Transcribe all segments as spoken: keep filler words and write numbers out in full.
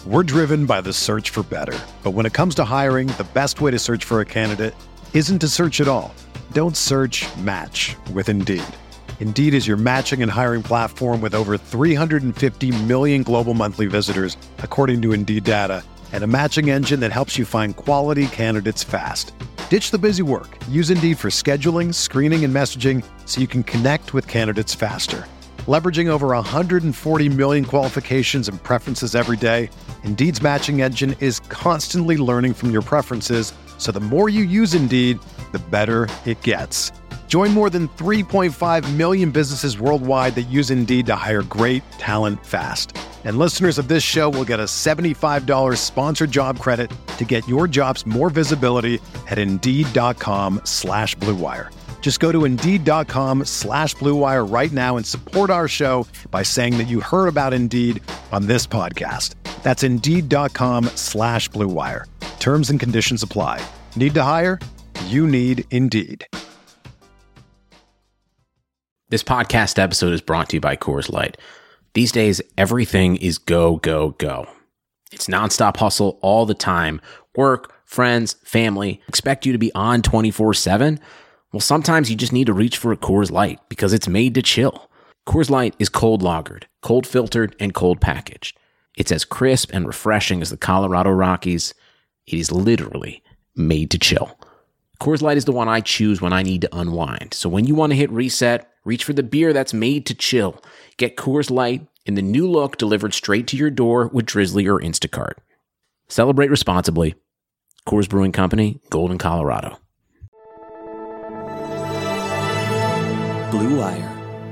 We're driven by the search for better. But when it comes to hiring, the best way to search for a candidate isn't to search at all. Don't search, match with Indeed. Indeed is your matching and hiring platform with over three hundred fifty million global monthly visitors, according to Indeed data, and a matching engine that helps you find quality candidates fast. Ditch the busy work. Use Indeed for scheduling, screening, and messaging so you can connect with candidates faster. Leveraging over one hundred forty million qualifications and preferences every day, Indeed's matching engine is constantly learning from your preferences, so the more you use Indeed, the better it gets. Join more than three point five million businesses worldwide that use Indeed to hire great talent fast. And listeners of this show will get a seventy-five dollars sponsored job credit to get your jobs more visibility at Indeed.com slash Blue Wire. Just go to Indeed.com slash Blue Wire right now and support our show by saying that you heard about Indeed on this podcast. That's Indeed.com slash Blue Wire. Terms and conditions apply. Need to hire? You need Indeed. This podcast episode is brought to you by Coors Light. These days, everything is go, go, go. It's nonstop hustle all the time. Work, friends, family expect you to be on twenty-four seven. Well, sometimes you just need to reach for a Coors Light because it's made to chill. Coors Light is cold lagered, cold filtered, and cold packaged. It's as crisp and refreshing as the Colorado Rockies. It is literally made to chill. Coors Light is the one I choose when I need to unwind. So when you want to hit reset, reach for the beer that's made to chill. Get Coors Light in the new look delivered straight to your door with Drizzly or Instacart. Celebrate responsibly. Coors Brewing Company, Golden, Colorado. Blue Wire.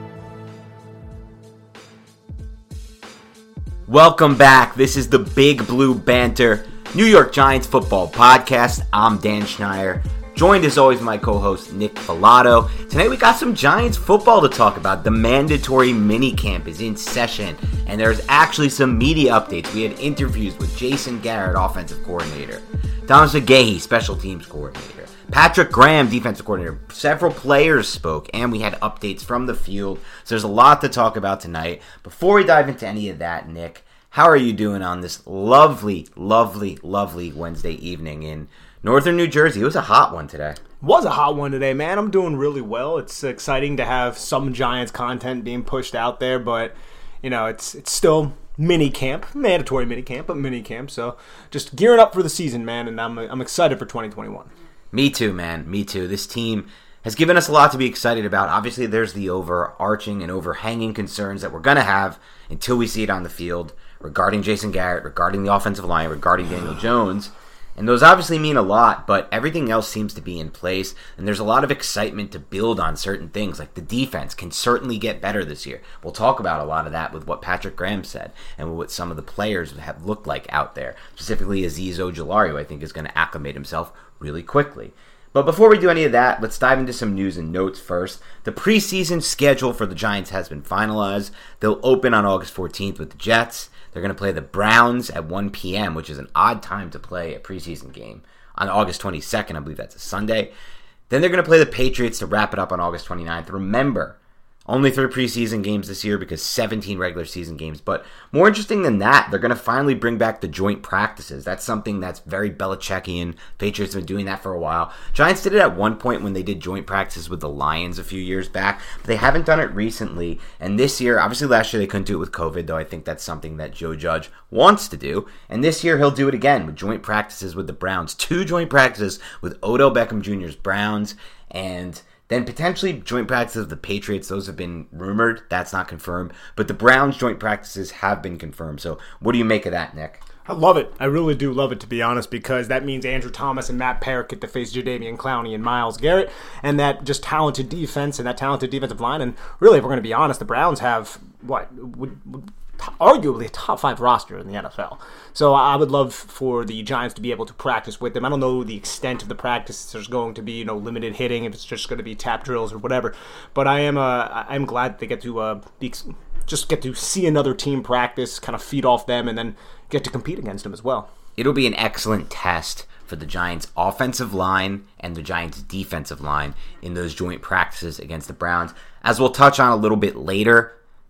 Welcome back. This is the Big Blue Banter New York Giants football podcast. I'm Dan Schneier, joined as always by my co-host Nick Filato. Tonight we got some Giants football to talk about. The mandatory minicamp is in session, and there's actually some media updates. We had interviews with Jason Garrett, offensive coordinator, Thomas McGahee, special teams coordinator, Patrick Graham, defensive coordinator. Several players spoke, and we had updates from the field. So there's a lot to talk about tonight. Before we dive into any of that, Nick, how are you doing on this lovely, lovely, lovely Wednesday evening in northern New Jersey? It was a hot one today. It was a hot one today, man. I'm doing really well. It's exciting to have some Giants content being pushed out there, but, you know, it's it's still mini camp, mandatory mini camp, but mini camp. So just gearing up for the season, man, and I'm I'm excited for twenty twenty-one. Me too, man. Me too. This team has given us a lot to be excited about. Obviously, there's the overarching and overhanging concerns that we're going to have until we see it on the field regarding Jason Garrett, regarding the offensive line, regarding Daniel Jones. And those obviously mean a lot, but everything else seems to be in place, and there's a lot of excitement to build on certain things, like the defense can certainly get better this year. We'll talk about a lot of that with what Patrick Graham said and what some of the players have looked like out there, specifically Azeez Ojulari, who I think is going to acclimate himself really quickly. But before we do any of that, let's dive into some news and notes first. The preseason schedule for the Giants has been finalized. They'll open on August fourteenth with the Jets. They're going to play the Browns at one p.m., which is an odd time to play a preseason game. On August twenty-second, I believe that's a Sunday. Then they're going to play the Patriots to wrap it up on August twenty-ninth. Remember, only three preseason games this year because seventeen regular season games. But more interesting than that, they're going to finally bring back the joint practices. That's something that's very Belichickian. Patriots have been doing that for a while. Giants did it at one point when they did joint practices with the Lions a few years back, but they haven't done it recently. And this year, obviously last year they couldn't do it with COVID, though I think that's something that Joe Judge wants to do. And this year he'll do it again with joint practices with the Browns. Two joint practices with Odell Beckham Junior's Browns, and then potentially joint practices of the Patriots. Those have been rumored. That's not confirmed. But the Browns joint practices have been confirmed. So what do you make of that, Nick? I love it. I really do love it, to be honest, because that means Andrew Thomas and Matt Parrott get to face Jadeveon Clowney and Myles Garrett, and that just talented defense and that talented defensive line. And really, if we're going to be honest, the Browns have, what, would, would arguably a top five roster in the N F L. So I would love for the Giants to be able to practice with them. I don't know the extent of the practice. There's going to be, you know, limited hitting, if it's just going to be tap drills or whatever. But I am uh, I'm glad they get to uh, be, just get to see another team practice, kind of feed off them, and then get to compete against them as well. It'll be an excellent test for the Giants' offensive line and the Giants' defensive line in those joint practices against the Browns. As we'll touch on a little bit later,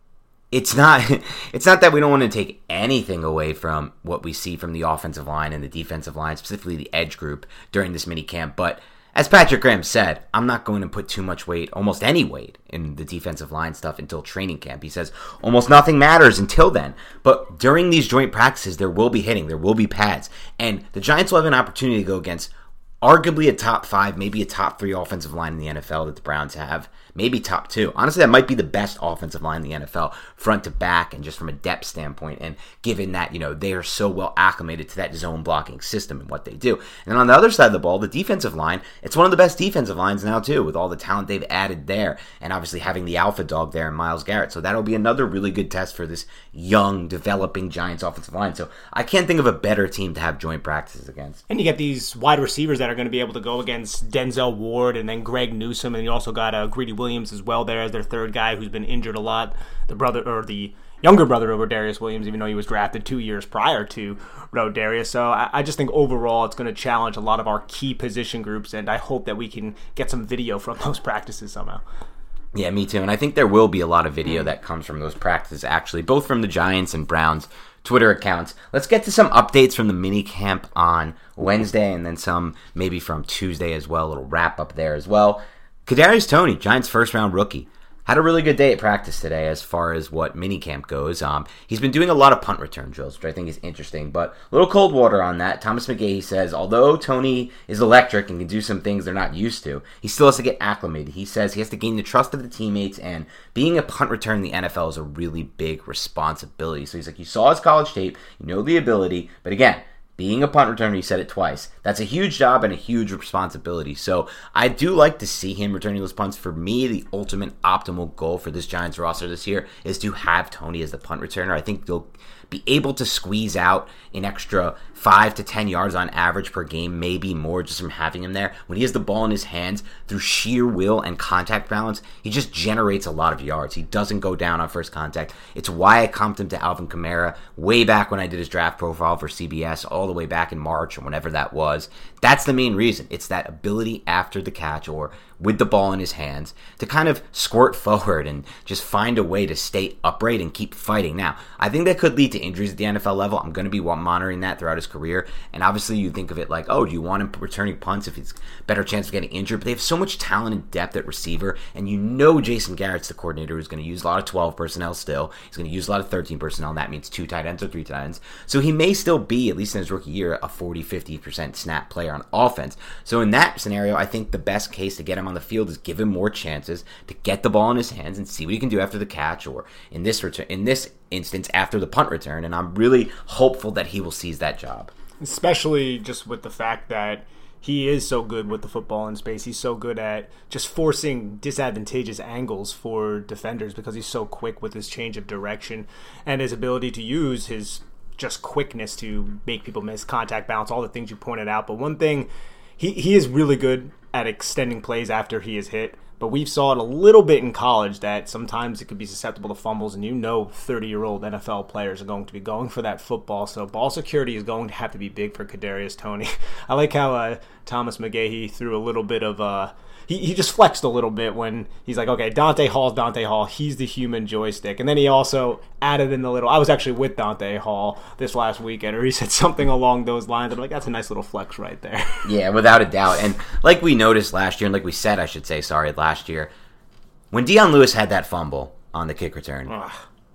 it's not it's not that we don't want to take anything away from what we see from the offensive line and the defensive line, specifically the edge group during this mini camp. But as Patrick Graham said, I'm not going to put too much weight, almost any weight, in the defensive line stuff until training camp. He says almost nothing matters until then. But during these joint practices, there will be hitting, there will be pads. And the Giants will have an opportunity to go against arguably a top five, maybe a top three offensive line in the N F L that the Browns have. Maybe top two. Honestly, that might be the best offensive line in the N F L, front to back, and just from a depth standpoint. And given that, you know, they are so well acclimated to that zone blocking system and what they do. And on the other side of the ball, the defensive line, it's one of the best defensive lines now, too, with all the talent they've added there. And obviously having the alpha dog there in Myles Garrett. So that'll be another really good test for this young, developing Giants offensive line. So I can't think of a better team to have joint practices against. And you get these wide receivers that are going to be able to go against Denzel Ward and then Greg Newsome. And you also got uh, Greedy Williams as well there as their third guy who's been injured a lot. The brother or the younger brother of Rodarius Williams, even though he was drafted two years prior to Rodarius. So I, I just think overall it's going to challenge a lot of our key position groups, and I hope that we can get some video from those practices somehow. Yeah, me too. And I think there will be a lot of video that comes from those practices, actually, both from the Giants and Browns Twitter accounts. Let's get to some updates from the mini camp on Wednesday, and then some maybe from Tuesday as well. A little wrap up there as well. Kadarius Toney, Giants' first-round rookie, had a really good day at practice today as far as what minicamp goes. Um, he's been doing a lot of punt return drills, which I think is interesting, but a little cold water on that. Thomas McGahee says, although Toney is electric and can do some things they're not used to, he still has to get acclimated. He says he has to gain the trust of the teammates, and being a punt return in the N F L is a really big responsibility. So he's like, you saw his college tape, you know the ability, but again, being a punt returner, he said it twice, that's a huge job and a huge responsibility. So I do like to see him returning those punts. For me, the ultimate optimal goal for this Giants roster this year is to have Toney as the punt returner. I think they'll be able to squeeze out an extra five to ten yards on average per game, maybe more, just from having him there. When he has the ball in his hands, through sheer will and contact balance, he just generates a lot of yards. He doesn't go down on first contact. It's why I comped him to Alvin Kamara way back when I did his draft profile for C B S, all the way back in March or whenever that was. That's the main reason. It's that ability after the catch or with the ball in his hands to kind of squirt forward and just find a way to stay upright and keep fighting. Now, I think that could lead to injuries at the N F L level. I'm going to be monitoring that throughout his career. And obviously you think of it like, oh, do you want him returning punts if he's a better chance of getting injured? But they have so much talent and depth at receiver, and you know Jason Garrett's the coordinator who's going to use a lot of twelve personnel still. He's going to use a lot of thirteen personnel, and that means two tight ends or three tight ends. So he may still be, at least in his rookie year, a forty to fifty percent snap player on offense. So in that scenario, I think the best case to get him on the field is give him more chances to get the ball in his hands and see what he can do after the catch, or in this return, in this instance, after the punt return. And I'm really hopeful that he will seize that job. Especially just with the fact that he is so good with the football in space. He's so good at just forcing disadvantageous angles for defenders because he's so quick with his change of direction and his ability to use his just quickness to make people miss, contact balance, all the things you pointed out. But one thing, he, he is really good at extending plays after he is hit. But we've saw it a little bit in college that sometimes it could be susceptible to fumbles, and you know thirty-year-old N F L players are going to be going for that football. So ball security is going to have to be big for Kadarius Toney. I like how uh, Thomas McGahee threw a little bit of uh, he he just flexed a little bit when he's like, okay, Dante Hall's Dante Hall. He's the human joystick. And then he also added in the little, I was actually with Dante Hall this last weekend, or he said something along those lines. I'm like, that's a nice little flex right there. Yeah, without a doubt. And like we noticed last year, and like we said, I should say, sorry, last year, when Dion Lewis had that fumble on the kick return, Ugh.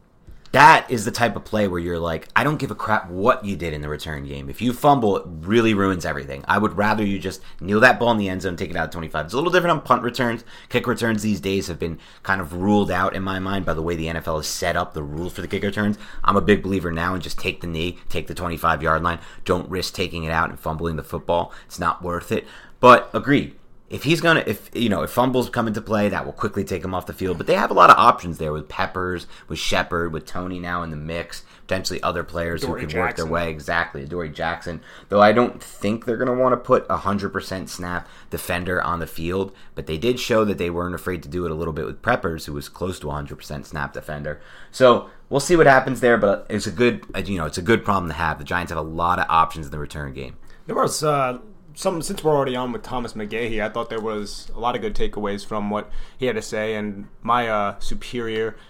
that is the type of play where you're like, I don't give a crap what you did in the return game. If you fumble, it really ruins everything. I would rather you just kneel that ball in the end zone, take it out at twenty-five. It's a little different on punt returns. Kick returns these days have been kind of ruled out in my mind by the way the N F L has set up the rules for the kick returns. I'm a big believer now in just take the knee, take the twenty-five-yard line. Don't risk taking it out and fumbling the football. It's not worth it. But agreed. If he's gonna, if you know, if fumbles come into play, that will quickly take him off the field. But they have a lot of options there with Peppers, with Shepard, with Toney now in the mix, potentially other players Dory who can Jackson. work their way. Exactly, Dory Jackson. Though I don't think they're gonna want to put a hundred percent snap defender on the field, but they did show that they weren't afraid to do it a little bit with Peppers, who was close to a hundred percent snap defender. So we'll see what happens there. But it's a good, you know, it's a good problem to have. The Giants have a lot of options in the return game. There was. Uh... Some, since we're already on with Thomas McGahee, I thought there was a lot of good takeaways from what he had to say. And my uh, superior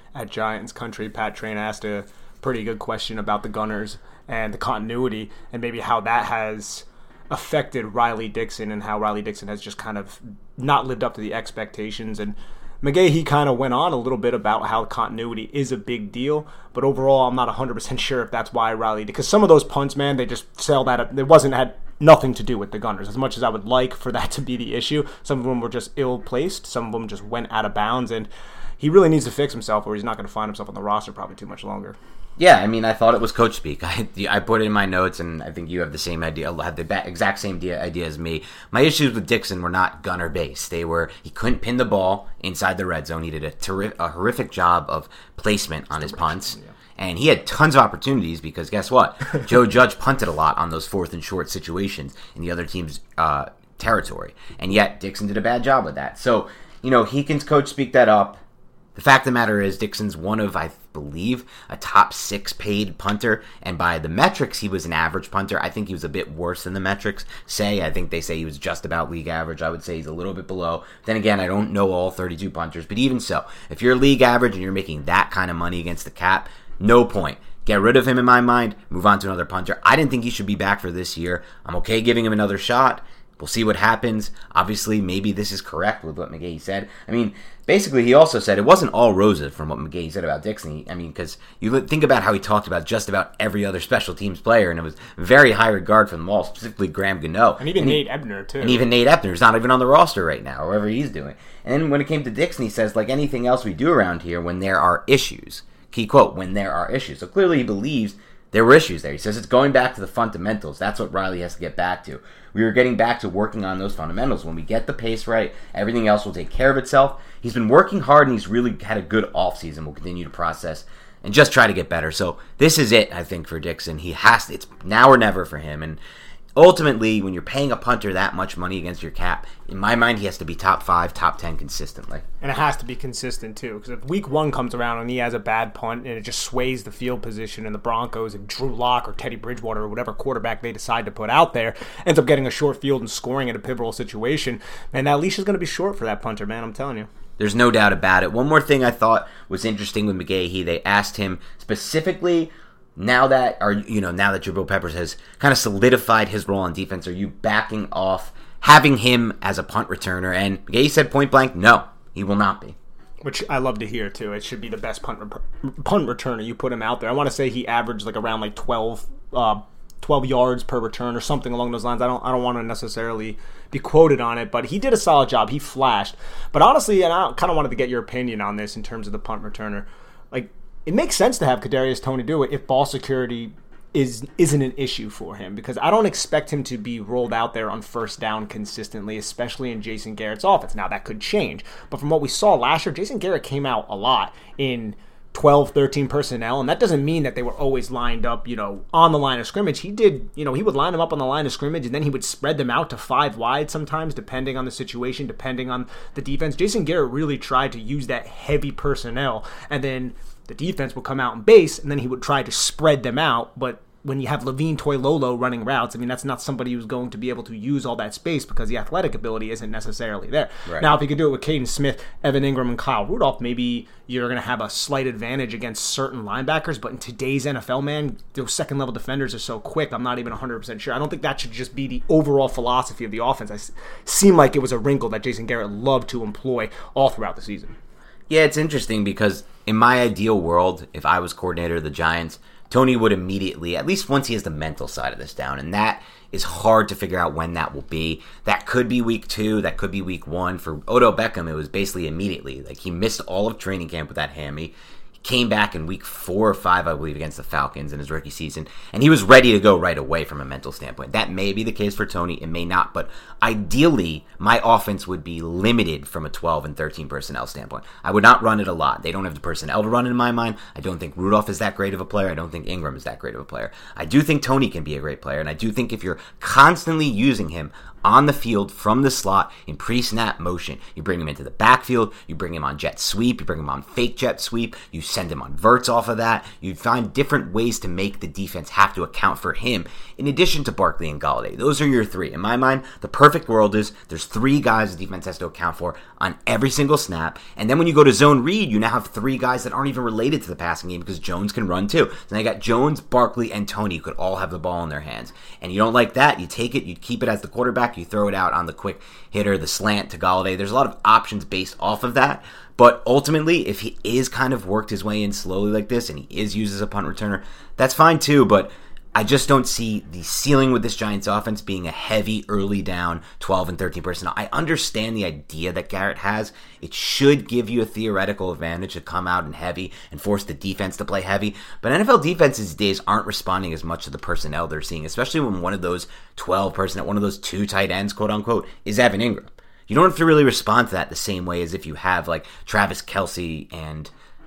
at Giants Country. Pat Train asked a pretty good question about the Gunners and the continuity and maybe how that has affected Riley Dixon and how Riley Dixon has just kind of not lived up to the expectations. And McGahee kind of went on a little bit about how continuity is a big deal, but overall I'm not one hundred percent sure if that's why Riley, because some of those punts, man, they just sell that up. It wasn't had nothing to do with the Gunners. As much as I would like for that to be the issue, some of them were just ill-placed, some of them just went out of bounds, and he really needs to fix himself or he's not going to find himself on the roster probably too much longer. Yeah, I mean, I thought it was coach speak. I I put it in my notes, and I think you have the same idea, had the exact same idea, idea as me. My issues with Dixon were not gunner based. They were, he couldn't pin the ball inside the red zone. He did a, terri- a horrific job of placement on his punts. Yeah. And he had tons of opportunities because guess what? Joe Judge punted a lot on those fourth and short situations in the other team's uh, territory. And yet, Dixon did a bad job with that. So, you know, he can coach speak that up. The fact of the matter is Dixon's one of, I believe, a top six paid punter, and by the metrics, he was an average punter. I think he was a bit worse than the metrics say. I think they say he was just about league average. I would say he's a little bit below. Then again, I don't know all thirty-two punters, but even so, if you're league average and you're making that kind of money against the cap, no point. Get rid of him in my mind, move on to another punter. I didn't think he should be back for this year. I'm okay giving him another shot. We'll see what happens. Obviously, maybe this is correct with what McGahee said. I mean, basically, he also said it wasn't all roses from what McGahee said about Dixon. I mean, because you think about how he talked about just about every other special teams player, and it was very high regard for them all, specifically Graham Gano. And even and Nate he, Ebner, too. And even Nate Ebner is not even on the roster right now, or whatever he's doing. And then when it came to Dixon, he says, like anything else we do around here, when there are issues. Key quote, when there are issues. So clearly he believes there were issues there. He says it's going back to the fundamentals. That's what Riley has to get back to. We were getting back to working on those fundamentals. When we get the pace right, everything else will take care of itself. He's been working hard, and he's really had a good offseason. We'll continue to process and just try to get better. So this is it, I think, for Dixon. He has to, it's now or never for him. And ultimately, when you're paying a punter that much money against your cap, in my mind, he has to be top five, top ten consistently. And it has to be consistent, too, because if week one comes around and he has a bad punt and it just sways the field position and the Broncos and Drew Lock or Teddy Bridgewater or whatever quarterback they decide to put out there ends up getting a short field and scoring in a pivotal situation, man, that leash is going to be short for that punter, man, I'm telling you. There's no doubt about it. One more thing I thought was interesting with McGahee, they asked him specifically, now that, or you know, now that Jabril Peppers has kind of solidified his role on defense, are you backing off having him as a punt returner? And McGahee said point blank, no, he will not be. Which I love to hear, too. It should be the best punt re- punt returner. You put him out there. I want to say he averaged like around like twelve, uh, twelve yards per return or something along those lines. I don't I don't want to necessarily be quoted on it, but he did a solid job. He flashed. But honestly, and I kind of wanted to get your opinion on this in terms of the punt returner. Like, it makes sense to have Kadarius Toney do it if ball security is, isn't an issue for him, because I don't expect him to be rolled out there on first down consistently, especially in Jason Garrett's offense. Now, that could change, but from what we saw last year, Jason Garrett came out a lot in twelve, thirteen personnel, and that doesn't mean that they were always lined up, you know, on the line of scrimmage. He did, you know, he would line them up on the line of scrimmage, and then he would spread them out to five wide sometimes, depending on the situation, depending on the defense. Jason Garrett really tried to use that heavy personnel, and then the defense would come out in base, and then he would try to spread them out. But when you have Levine Toilolo running routes, I mean, that's not somebody who's going to be able to use all that space because the athletic ability isn't necessarily there. Right. Now, if you could do it with Caden Smith, Evan Ingram, and Kyle Rudolph, maybe you're going to have a slight advantage against certain linebackers. But in today's N F L, man, those second-level defenders are so quick, I'm not even one hundred percent sure. I don't think that should just be the overall philosophy of the offense. It seemed like it was a wrinkle that Jason Garrett loved to employ all throughout the season. Yeah, it's interesting because in my ideal world, if I was coordinator of the Giants, Toney would immediately, at least once he has the mental side of this down, and that is hard to figure out when that will be. That could be week two, that could be week one. For Odell Beckham, it was basically immediately. Like, he missed all of training camp with that hammy. Came back in week four or five, I believe, against the Falcons in his rookie season, and he was ready to go right away from a mental standpoint. That may be the case for Toney, it may not, but ideally, my offense would be limited from a twelve and thirteen personnel standpoint. I would not run it a lot. They don't have the personnel to run it in my mind. I don't think Rudolph is that great of a player. I don't think Ingram is that great of a player. I do think Toney can be a great player, and I do think if you're constantly using him on the field from the slot in pre-snap motion, you bring him into the backfield, you bring him on jet sweep, you bring him on fake jet sweep, you send him on verts off of that. You find different ways to make the defense have to account for him in addition to Barkley and Golladay. Those are your three. In my mind, the perfect world is there's three guys the defense has to account for on every single snap. And then when you go to zone read, you now have three guys that aren't even related to the passing game because Jones can run too. So now you got Jones, Barkley, and Tony who could all have the ball in their hands. And you don't like that, you take it, you keep it as the quarterback, you throw it out on the quick hitter, the slant to Golladay. There's a lot of options based off of that. But ultimately, if he is kind of worked his way in slowly like this and he is used as a punt returner, that's fine too. But I just don't see the ceiling with this Giants offense being a heavy early down twelve and thirteen personnel. I understand the idea that Garrett has. It should give you a theoretical advantage to come out and heavy and force the defense to play heavy. But N F L defenses these days aren't responding as much to the personnel they're seeing, especially when one of those twelve personnel, one of those two tight ends, quote unquote, is Evan Ingram. You don't have to really respond to that the same way as if you have like Travis Kelce and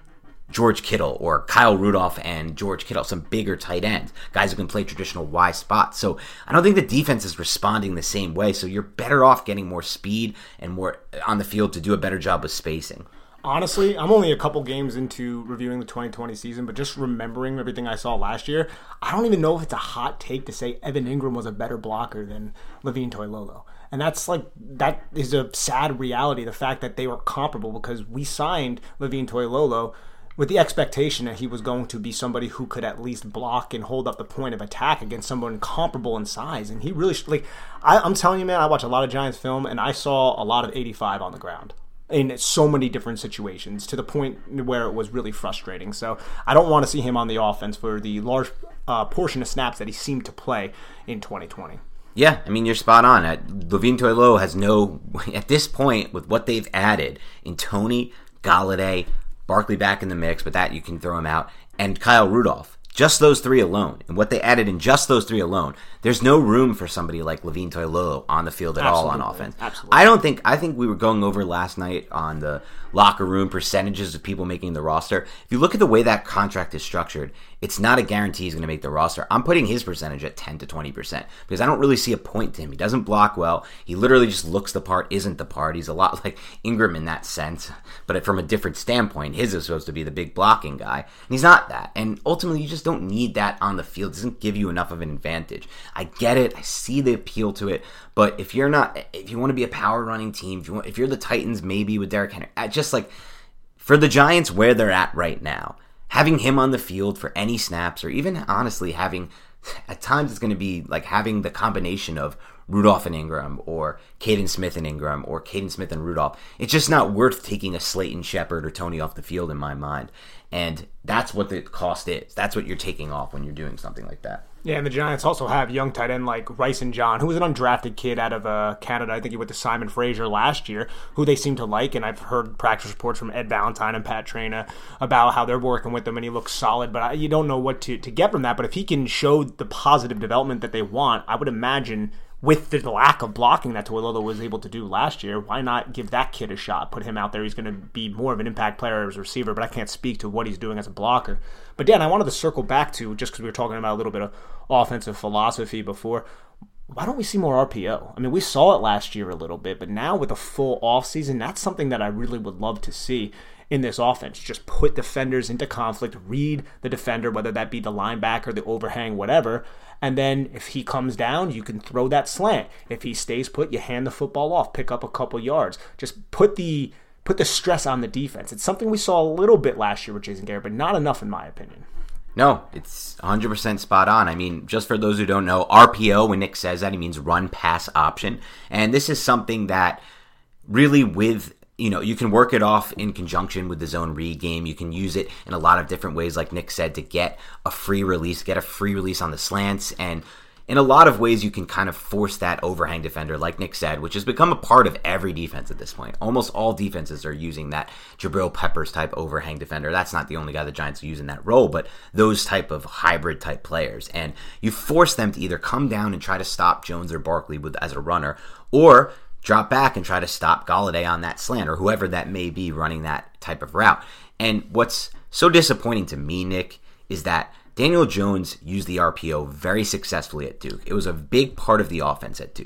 George Kittle or Kyle Rudolph and George Kittle, some bigger tight ends, guys who can play traditional Y spots. So I don't think the defense is responding the same way. So you're better off getting more speed and more on the field to do a better job with spacing. Honestly, I'm only a couple games into reviewing the twenty twenty season, but just remembering everything I saw last year, I don't even know if it's a hot take to say Evan Ingram was a better blocker than Levine Toilolo. And that's like, that is a sad reality, the fact that they were comparable, because we signed Levine Toilolo with the expectation that he was going to be somebody who could at least block and hold up the point of attack against someone comparable in size. And he really, like, I, I'm telling you, man, I watch a lot of Giants film, and I saw a lot of eighty-five on the ground in so many different situations to the point where it was really frustrating. So I don't want to see him on the offense for the large uh, portion of snaps that he seemed to play in twenty twenty. Yeah, I mean, you're spot on. Levine Toilolo has no, at this point, with what they've added in Tony, Golladay, Barkley back in the mix, but that you can throw him out, and Kyle Rudolph. Just those three alone, and what they added in just those three alone, there's no room for somebody like Levine Toilolo on the field at Absolutely. all on offense. Absolutely. I don't think, I think we were going over last night on the locker room percentages of people making the roster. If you look at the way that contract is structured, it's not a guarantee he's going to make the roster. I'm putting his percentage at ten to twenty percent because I don't really see a point to him. He doesn't block well. He literally just looks the part, isn't the part. He's a lot like Ingram in that sense, but from a different standpoint. His is supposed to be the big blocking guy, and he's not that. And ultimately, you just don't need that on the field. It doesn't give you enough of an advantage. I get it. I see the appeal to it. But if you're not, if you want to be a power running team, if you want, if you're the Titans, maybe with Derrick Henry, just like for the Giants where they're at right now, having him on the field for any snaps, or even honestly having, at times it's going to be like having the combination of Rudolph and Ingram, or Caden Smith and Ingram, or Caden Smith and Rudolph. It's just not worth taking a Slayton Shepard or Tony off the field in my mind. And that's what the cost is. That's what you're taking off when you're doing something like that. Yeah, and the Giants also have young tight end like Ryson John, who was an undrafted kid out of uh, Canada. I think he went to Simon Fraser last year, who they seem to like. And I've heard practice reports from Ed Valentine and Pat Traina about how they're working with him, and he looks solid. But I, you don't know what to, to get from that. But if he can show the positive development that they want, I would imagine with the lack of blocking that Toilolo was able to do last year, why not give that kid a shot? Put him out there. He's going to be more of an impact player as a receiver, but I can't speak to what he's doing as a blocker. But Dan, I wanted to circle back to, just because we were talking about a little bit of offensive philosophy before, why don't we see more R P O? I mean, we saw it last year a little bit, but now with a full offseason, that's something that I really would love to see in this offense. Just put defenders into conflict, read the defender, whether that be the linebacker, the overhang, whatever, and then if he comes down, you can throw that slant. If he stays put, you hand the football off, pick up a couple yards. Just put the put the stress on the defense. It's something we saw a little bit last year with Jason Garrett, but not enough in my opinion. No, it's one hundred percent spot on. I mean, just for those who don't know, R P O, when Nick says that, he means run pass option. And this is something that really with, you know, you can work it off in conjunction with the zone read game. You can use it in a lot of different ways, like Nick said, to get a free release, get a free release on the slants. And in a lot of ways, you can kind of force that overhang defender, like Nick said, which has become a part of every defense at this point. Almost all defenses are using that Jabril Peppers type overhang defender. That's not the only guy the Giants are using that role, but those type of hybrid type players. And you force them to either come down and try to stop Jones or Barkley with as a runner, or drop back and try to stop Golladay on that slant, or whoever that may be running that type of route. And what's so disappointing to me, Nick, is that Daniel Jones used the R P O very successfully at Duke. It was a big part of the offense at Duke.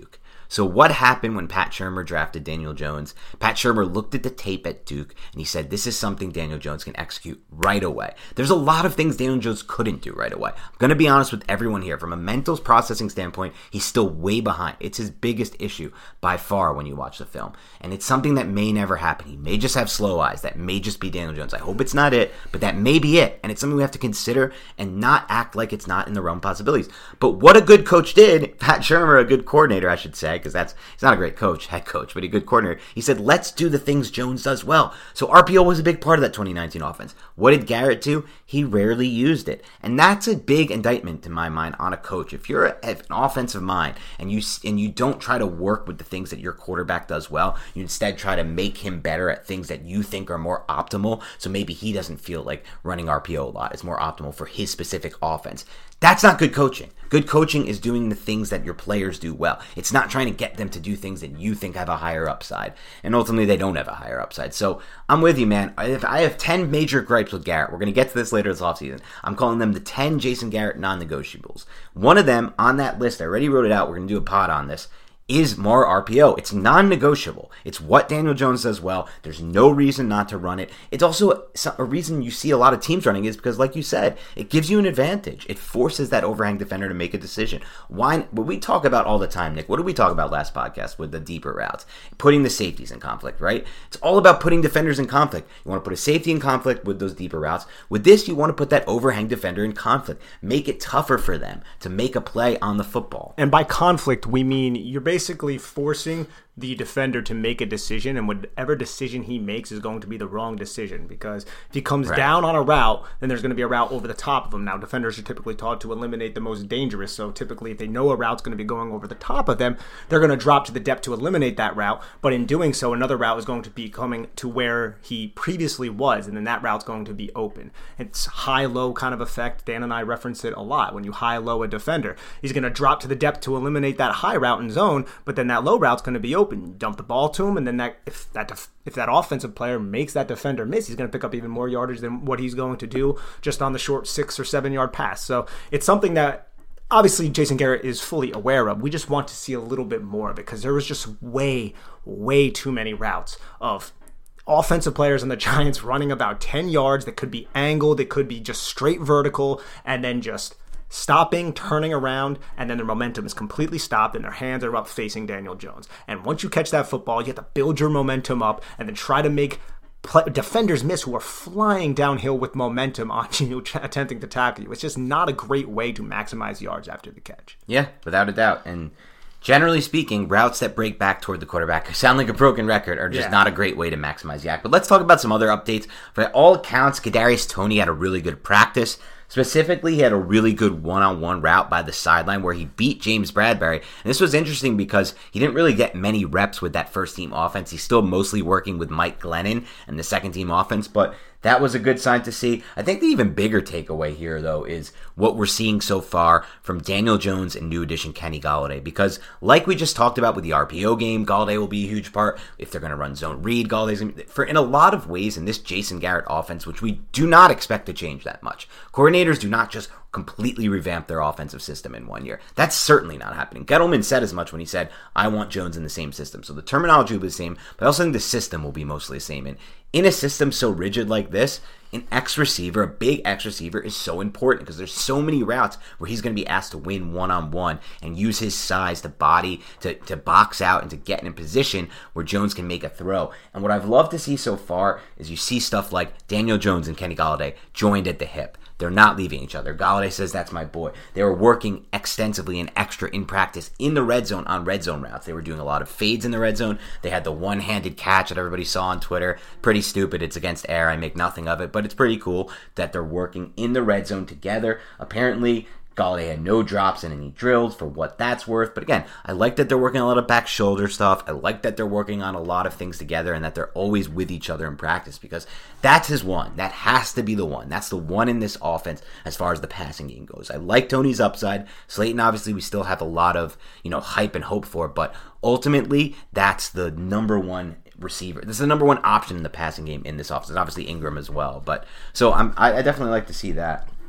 So what happened when Pat Shurmur drafted Daniel Jones? Pat Shurmur looked at the tape at Duke and he said, this is something Daniel Jones can execute right away. There's a lot of things Daniel Jones couldn't do right away. I'm going to be honest with everyone here. From a mental processing standpoint, he's still way behind. It's his biggest issue by far when you watch the film. And it's something that may never happen. He may just have slow eyes. That may just be Daniel Jones. I hope it's not it, but that may be it. And it's something we have to consider and not act like it's not in the realm of possibilities. But what a good coach did, Pat Shurmur, a good coordinator, I should say, because that's he's not a great coach, head coach, but a good coordinator. He said, let's do the things Jones does well. So R P O was a big part of that twenty nineteen offense. What did Garrett do? He rarely used it. And that's a big indictment, in my mind, on a coach. If you're a, if an offensive mind and you and you don't try to work with the things that your quarterback does well, you instead try to make him better at things that you think are more optimal, so maybe he doesn't feel like running R P O a lot is more optimal for his specific offense. That's not good coaching. Good coaching is doing the things that your players do well. It's not trying to get them to do things that you think have a higher upside. And ultimately, they don't have a higher upside. So I'm with you, man. If I have ten major gripes with Garrett, we're going to get to this later this offseason. I'm calling them the ten Jason Garrett non-negotiables. One of them on that list, I already wrote it out. We're going to do a pod on this. Is more R P O. It's non-negotiable. It's what Daniel Jones does well. There's no reason not to run it. It's also a reason you see a lot of teams running is because, like you said, it gives you an advantage. It forces that overhang defender to make a decision. Why? What we talk about all the time, Nick, what did we talk about last podcast with the deeper routes? Putting the safeties in conflict, right? It's all about putting defenders in conflict. You want to put a safety in conflict with those deeper routes. With this, you want to put that overhang defender in conflict. Make it tougher for them to make a play on the football. And by conflict, we mean you're basically basically forcing the defender to make a decision, and whatever decision he makes is going to be the wrong decision, because if he comes right down on a route, then there's going to be a route over the top of him. Now, defenders are typically taught to eliminate the most dangerous, so typically if they know a route's going to be going over the top of them, they're going to drop to the depth to eliminate that route, but in doing so, another route is going to be coming to where he previously was, and then that route's going to be open. It's high-low kind of effect. Dan and I reference it a lot. When you high-low a defender, he's going to drop to the depth to eliminate that high route and zone, but then that low route's going to be open. You dump the ball to him, and then that if that def, if that offensive player makes that defender miss, he's going to pick up even more yardage than what he's going to do just on the short six or seven yard pass. So it's something that obviously Jason Garrett is fully aware of. We just want to see a little bit more of it, because there was just way, way too many routes of offensive players on the Giants running about ten yards that could be angled, that could be just straight vertical, and then just stopping, turning around, and then their momentum is completely stopped and their hands are up facing Daniel Jones. And once you catch that football, you have to build your momentum up and then try to make play- defenders miss who are flying downhill with momentum on you, attempting to tackle you. It's just not a great way to maximize yards after the catch. Yeah, without a doubt. And generally speaking, routes that break back toward the quarterback sound like a broken record are just yeah. not a great way to maximize yak. But let's talk about some other updates. For all accounts, Kadarius Toney had a really good practice. Specifically, he had a really good one-on-one route by the sideline where he beat James Bradbury. And this was interesting because he didn't really get many reps with that first-team offense. He's still mostly working with Mike Glennon and the second-team offense, but that was a good sign to see. I think the even bigger takeaway here, though, is what we're seeing so far from Daniel Jones and new addition Kenny Golladay. Because like we just talked about with the R P O game, Golladay will be a huge part. If they're going to run zone read, Galladay's going to be... For in a lot of ways in this Jason Garrett offense, which we do not expect to change that much. Coordinators do not just completely revamp their offensive system in one year. That's certainly not happening. Gettleman said as much when he said, I want Jones in the same system. So the terminology will be the same, but I also think the system will be mostly the same. And in a system so rigid like this, an X receiver, a big X receiver, is so important because there's so many routes where he's going to be asked to win one-on-one and use his size to body, to, to box out and to get in a position where Jones can make a throw. And what I've loved to see so far is you see stuff like Daniel Jones and Kenny Golladay joined at the hip. They're not leaving each other. Golladay says, that's my boy. They were working extensively and extra in practice in the red zone on red zone routes. They were doing a lot of fades in the red zone. They had the one-handed catch that everybody saw on Twitter. Pretty stupid. It's against air. I make nothing of it. But it's pretty cool that they're working in the red zone together. Apparently, Golladay had no drops in any drills for what that's worth. But again, I like that they're working on a lot of back shoulder stuff. I like that they're working on a lot of things together and that they're always with each other in practice, because that's his one. That has to be the one. That's the one in this offense as far as the passing game goes. I like Toney's upside. Slayton, obviously, we still have a lot of, you know, hype and hope for, but ultimately, that's the number one receiver. This is the number one option in the passing game in this offense. And obviously Ingram as well. But so I'm, I, I definitely like to see that.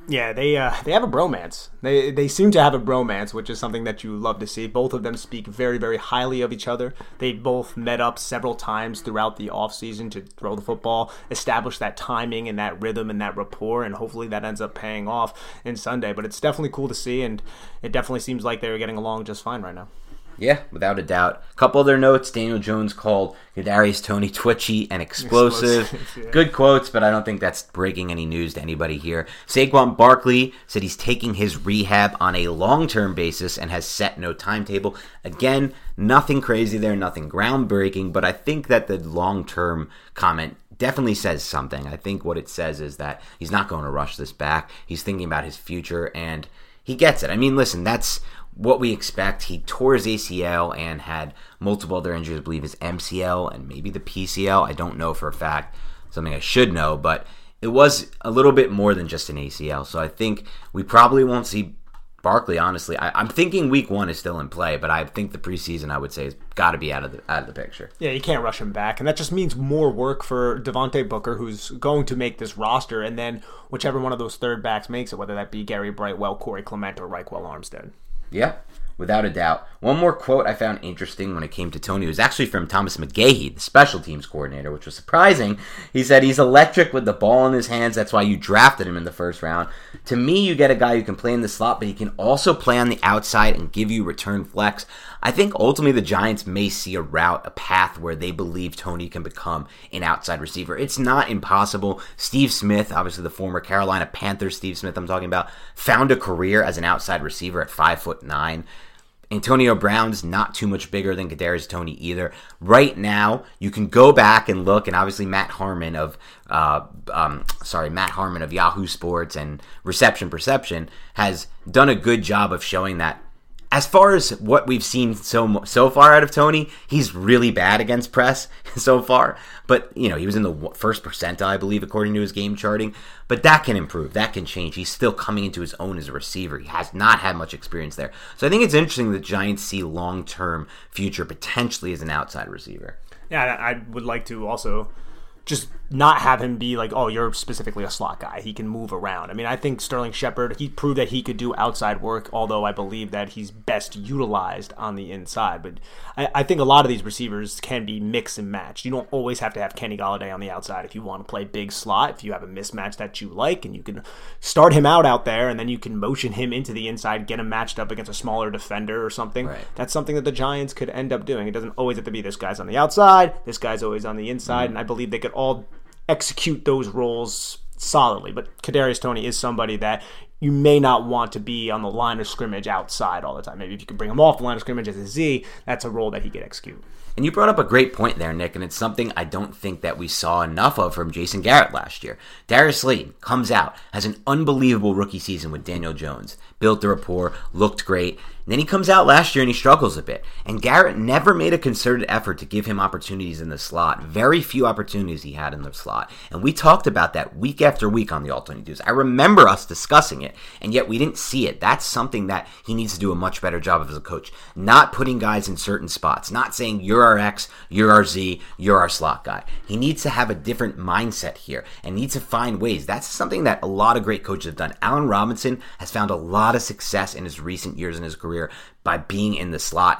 Yeah, they uh, they have a bromance. They they seem to have a bromance, which is something that you love to see. Both of them speak very, very highly of each other. They both met up several times throughout the offseason to throw the football, establish that timing and that rhythm and that rapport, and hopefully that ends up paying off in Sunday. But it's definitely cool to see, and it definitely seems like they're getting along just fine right now. Yeah, without a doubt. A couple other notes. Daniel Jones called Kadarius Toney twitchy and explosive. explosive yeah. Good quotes, but I don't think that's breaking any news to anybody here. Saquon Barkley said he's taking his rehab on a long-term basis and has set no timetable. Again, nothing crazy there, nothing groundbreaking, but I think that the long-term comment definitely says something. I think what it says is that he's not going to rush this back. He's thinking about his future, and he gets it. I mean, listen, that's what we expect. He tore his A C L and had multiple other injuries. I believe his M C L and maybe the P C L. I don't know for a fact. Something I should know, but it was a little bit more than just an A C L. So I think we probably won't see Barkley, honestly. I, I'm thinking week one is still in play, but I think the preseason, I would say, has got to be out of the out of the picture. Yeah, you can't rush him back, and that just means more work for Devontae Booker, who's going to make this roster, and then whichever one of those third backs makes it, whether that be Gary Brightwell, Corey Clement, or Raekwell Armstead. Yeah, without a doubt. One more quote I found interesting when it came to Toney was actually from Thomas McGahee, the special teams coordinator, which was surprising. He said he's electric with the ball in his hands. That's why you drafted him in the first round. To me, you get a guy who can play in the slot, but he can also play on the outside and give you return flex. I think ultimately the Giants may see a route, a path where they believe Toney can become an outside receiver. It's not impossible. Steve Smith, obviously the former Carolina Panthers Steve Smith I'm talking about, found a career as an outside receiver at five foot nine. Antonio Brown's not too much bigger than Kadarius Toney either. Right now, you can go back and look, and obviously Matt Harmon of uh, um, sorry Matt Harmon of Yahoo Sports and Reception Perception has done a good job of showing that. As far as what we've seen so so far out of Toney, he's really bad against press so far. But, you know, he was in the first percentile, I believe, according to his game charting. But that can improve. That can change. He's still coming into his own as a receiver. He has not had much experience there. So I think it's interesting that the Giants see long-term future potentially as an outside receiver. Yeah, I would like to also just not have him be like, oh, you're specifically a slot guy. He can move around. I mean, I think Sterling Shepard, he proved that he could do outside work, although I believe that he's best utilized on the inside. But I, I think a lot of these receivers can be mix and match. You don't always have to have Kenny Golladay on the outside if you want to play big slot, if you have a mismatch that you like, and you can start him out out there, and then you can motion him into the inside, get him matched up against a smaller defender or something. Right. That's something that the Giants could end up doing. It doesn't always have to be this guy's on the outside, this guy's always on the inside, mm-hmm. and I believe they could all execute those roles solidly. But Kadarius Toney is somebody that you may not want to be on the line of scrimmage outside all the time. Maybe if you could bring him off the line of scrimmage as a Z, that's a role that he could execute. And you brought up a great point there, Nick, and it's something I don't think that we saw enough of from Jason Garrett last year. Darius Slayton comes out, has an unbelievable rookie season with Daniel Jones, built the rapport, looked great. And then he comes out last year and he struggles a bit. And Garrett never made a concerted effort to give him opportunities in the slot. Very few opportunities he had in the slot. And we talked about that week after week on the All twenty-twos. I remember us discussing it, and yet we didn't see it. That's something that he needs to do a much better job of as a coach. Not putting guys in certain spots. Not saying you're our X, you're our Z, you're our slot guy. He needs to have a different mindset here and needs to find ways. That's something that a lot of great coaches have done. Allen Robinson has found a lot of success in his recent years in his career by being in the slot.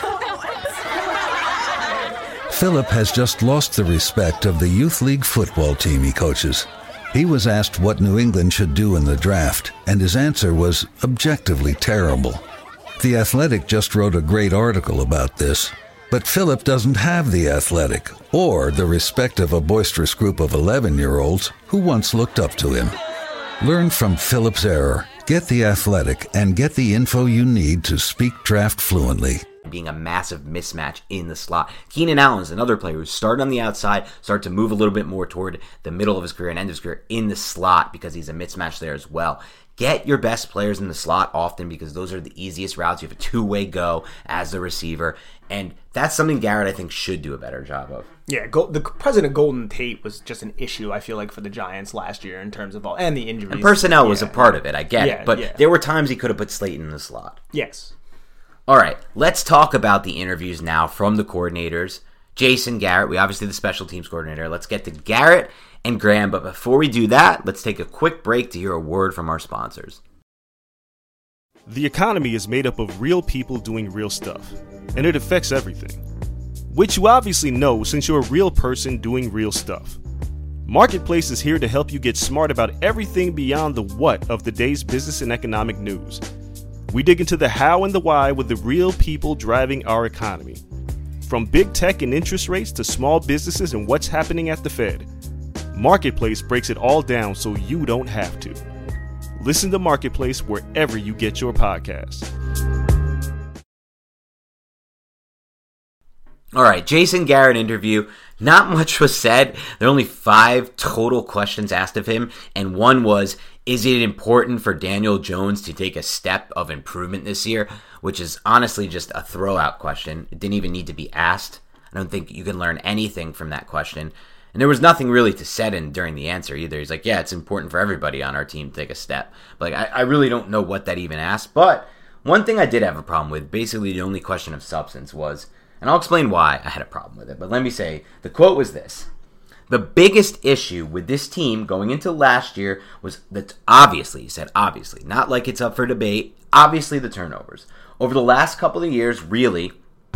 Philip has just lost the respect of the youth league football team he coaches. He was asked what New England should do in the draft, and his answer was objectively terrible. The Athletic just wrote a great article about this, but Philip doesn't have the Athletic or the respect of a boisterous group of eleven-year-olds who once looked up to him. Learn from Philip's error. Get the Athletic and get the info you need to speak draft fluently. Being a massive mismatch in the slot. Keenan Allen is another player who started on the outside, started to move a little bit more toward the middle of his career and end of his career in the slot because he's a mismatch there as well. Get your best players in the slot often because those are the easiest routes. You have a two-way go as the receiver, and that's something Garrett, I think, should do a better job of. Yeah, go, the president Golden Tate was just an issue, I feel like, for the Giants last year in terms of all, and the injuries. And personnel yeah. was a part of it, I get yeah, it, but yeah. there were times he could have put Slayton in the slot. Yes. All right, let's talk about the interviews now from the coordinators. Jason Garrett, we obviously the special teams coordinator. Let's get to Garrett and Graham. But before we do that, let's take a quick break to hear a word from our sponsors. The economy is made up of real people doing real stuff, and it affects everything. Which you obviously know since you're a real person doing real stuff. Marketplace is here to help you get smart about everything beyond the what of the day's business and economic news. We dig into the how and the why with the real people driving our economy. From big tech and interest rates to small businesses and what's happening at the Fed. Marketplace breaks it all down so you don't have to. Listen to Marketplace wherever you get your podcasts. All right, Jason Garrett interview. Not much was said. There are only five total questions asked of him, and one was, is it important for Daniel Jones to take a step of improvement this year? Which is honestly just a throw-out question. It didn't even need to be asked. I don't think you can learn anything from that question. And there was nothing really to set in during the answer either. He's like, yeah, it's important for everybody on our team to take a step. But like, I, I really don't know what that even asked. But one thing I did have a problem with, basically the only question of substance was, and I'll explain why I had a problem with it, but let me say, the quote was this. The biggest issue with this team going into last year was that obviously, he said obviously, not like it's up for debate, obviously the turnovers. Over the last couple of years, really,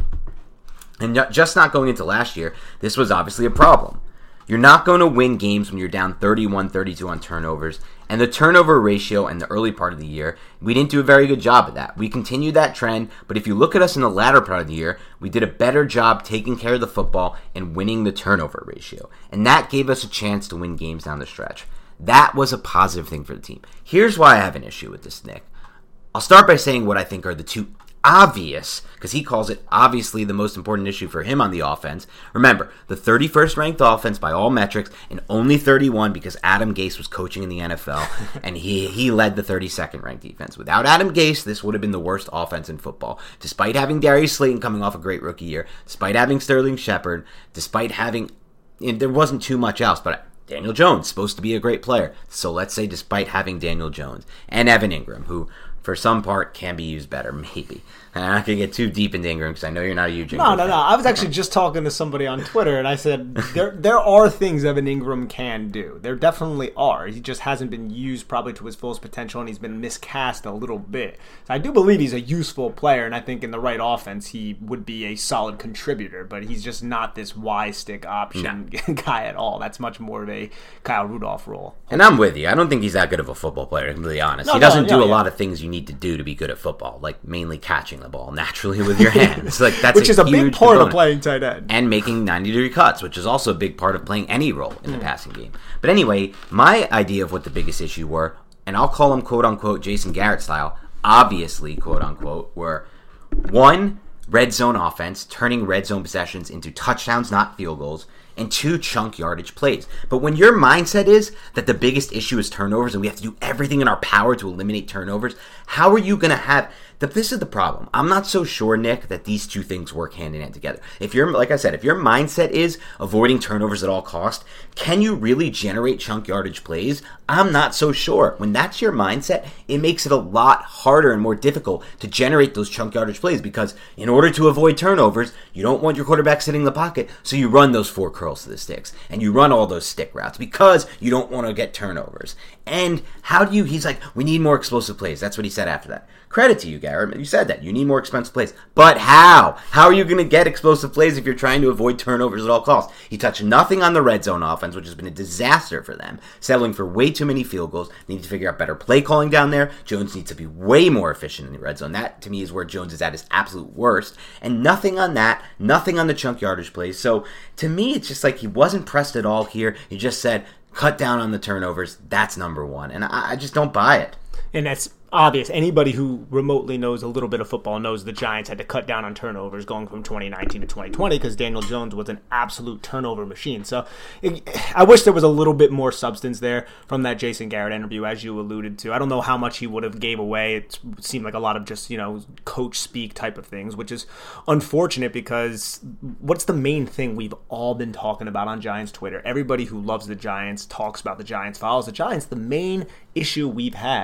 and just not going into last year, this was obviously a problem. You're not going to win games when you're down thirty-one thirty-two on turnovers. And the turnover ratio in the early part of the year, we didn't do a very good job of that. We continued that trend, but if you look at us in the latter part of the year, we did a better job taking care of the football and winning the turnover ratio. And that gave us a chance to win games down the stretch. That was a positive thing for the team. Here's why I have an issue with this, Nick. I'll start by saying what I think are the two obvious, because he calls it obviously the most important issue for him on the offense. Remember, the thirty-first ranked offense by all metrics, and only thirty-one because Adam Gase was coaching in the N F L, and he, he led the thirty-second ranked defense. Without Adam Gase, this would have been the worst offense in football. Despite having Darius Slayton coming off a great rookie year, despite having Sterling Shepard, despite having, and there wasn't too much else, but Daniel Jones, supposed to be a great player. So let's say despite having Daniel Jones, and Evan Ingram, who for some part can be used better, maybe. And I'm not going to get too deep into Ingram because I know you're not a huge Ingram No, no, fan. no. I was actually just talking to somebody on Twitter, and I said there there are things Evan Ingram can do. There definitely are. He just hasn't been used probably to his fullest potential, and he's been miscast a little bit. So I do believe he's a useful player, and I think in the right offense he would be a solid contributor, but he's just not this Y-stick option no. guy at all. That's much more of a Kyle Rudolph role. And I'm with you. I don't think he's that good of a football player, to be honest. No, he doesn't no, do no, a yeah. lot of things you need to do to be good at football, like mainly catching the ball naturally with your hands. Like that's which a is a big part component. of playing tight end. And making ninety degree cuts, which is also a big part of playing any role in mm. the passing game. But anyway, my idea of what the biggest issue were, and I'll call them quote unquote Jason Garrett style, obviously quote unquote, were one, red zone offense, turning red zone possessions into touchdowns, not field goals, and two, chunk yardage plays. But when your mindset is that the biggest issue is turnovers and we have to do everything in our power to eliminate turnovers, how are you going to have... The, this is the problem. I'm not so sure, Nick, that these two things work hand in hand together. If you're, like I said, if your mindset is avoiding turnovers at all cost, can you really generate chunk yardage plays? I'm not so sure. When that's your mindset, it makes it a lot harder and more difficult to generate those chunk yardage plays because in order to avoid turnovers, you don't want your quarterback sitting in the pocket, so you run those four curls to the sticks and you run all those stick routes because you don't want to get turnovers. And how do you, he's like, we need more explosive plays. That's what he said after that. Credit to you, Garrett. You said that. You need more expensive plays. But how? How are you going to get explosive plays if you're trying to avoid turnovers at all costs? He touched nothing on the red zone offense, which has been a disaster for them, settling for way too many field goals. They need to figure out better play calling down there. Jones needs to be way more efficient in the red zone. That, to me, is where Jones is at his absolute worst. And nothing on that. Nothing on the chunk yardage plays. So, to me, it's just like he wasn't pressed at all here. He just said, cut down on the turnovers. That's number one. And I, I just don't buy it. And that's obvious. Anybody who remotely knows a little bit of football knows the Giants had to cut down on turnovers going from twenty nineteen to twenty twenty because Daniel Jones was an absolute turnover machine. So it, I wish there was a little bit more substance there from that Jason Garrett interview, as you alluded to. I don't know how much he would have gave away. It seemed like a lot of just, you know, coach speak type of things, which is unfortunate because what's the main thing we've all been talking about on Giants Twitter? Everybody who loves the Giants talks about the Giants, follows the Giants. The main issue we've had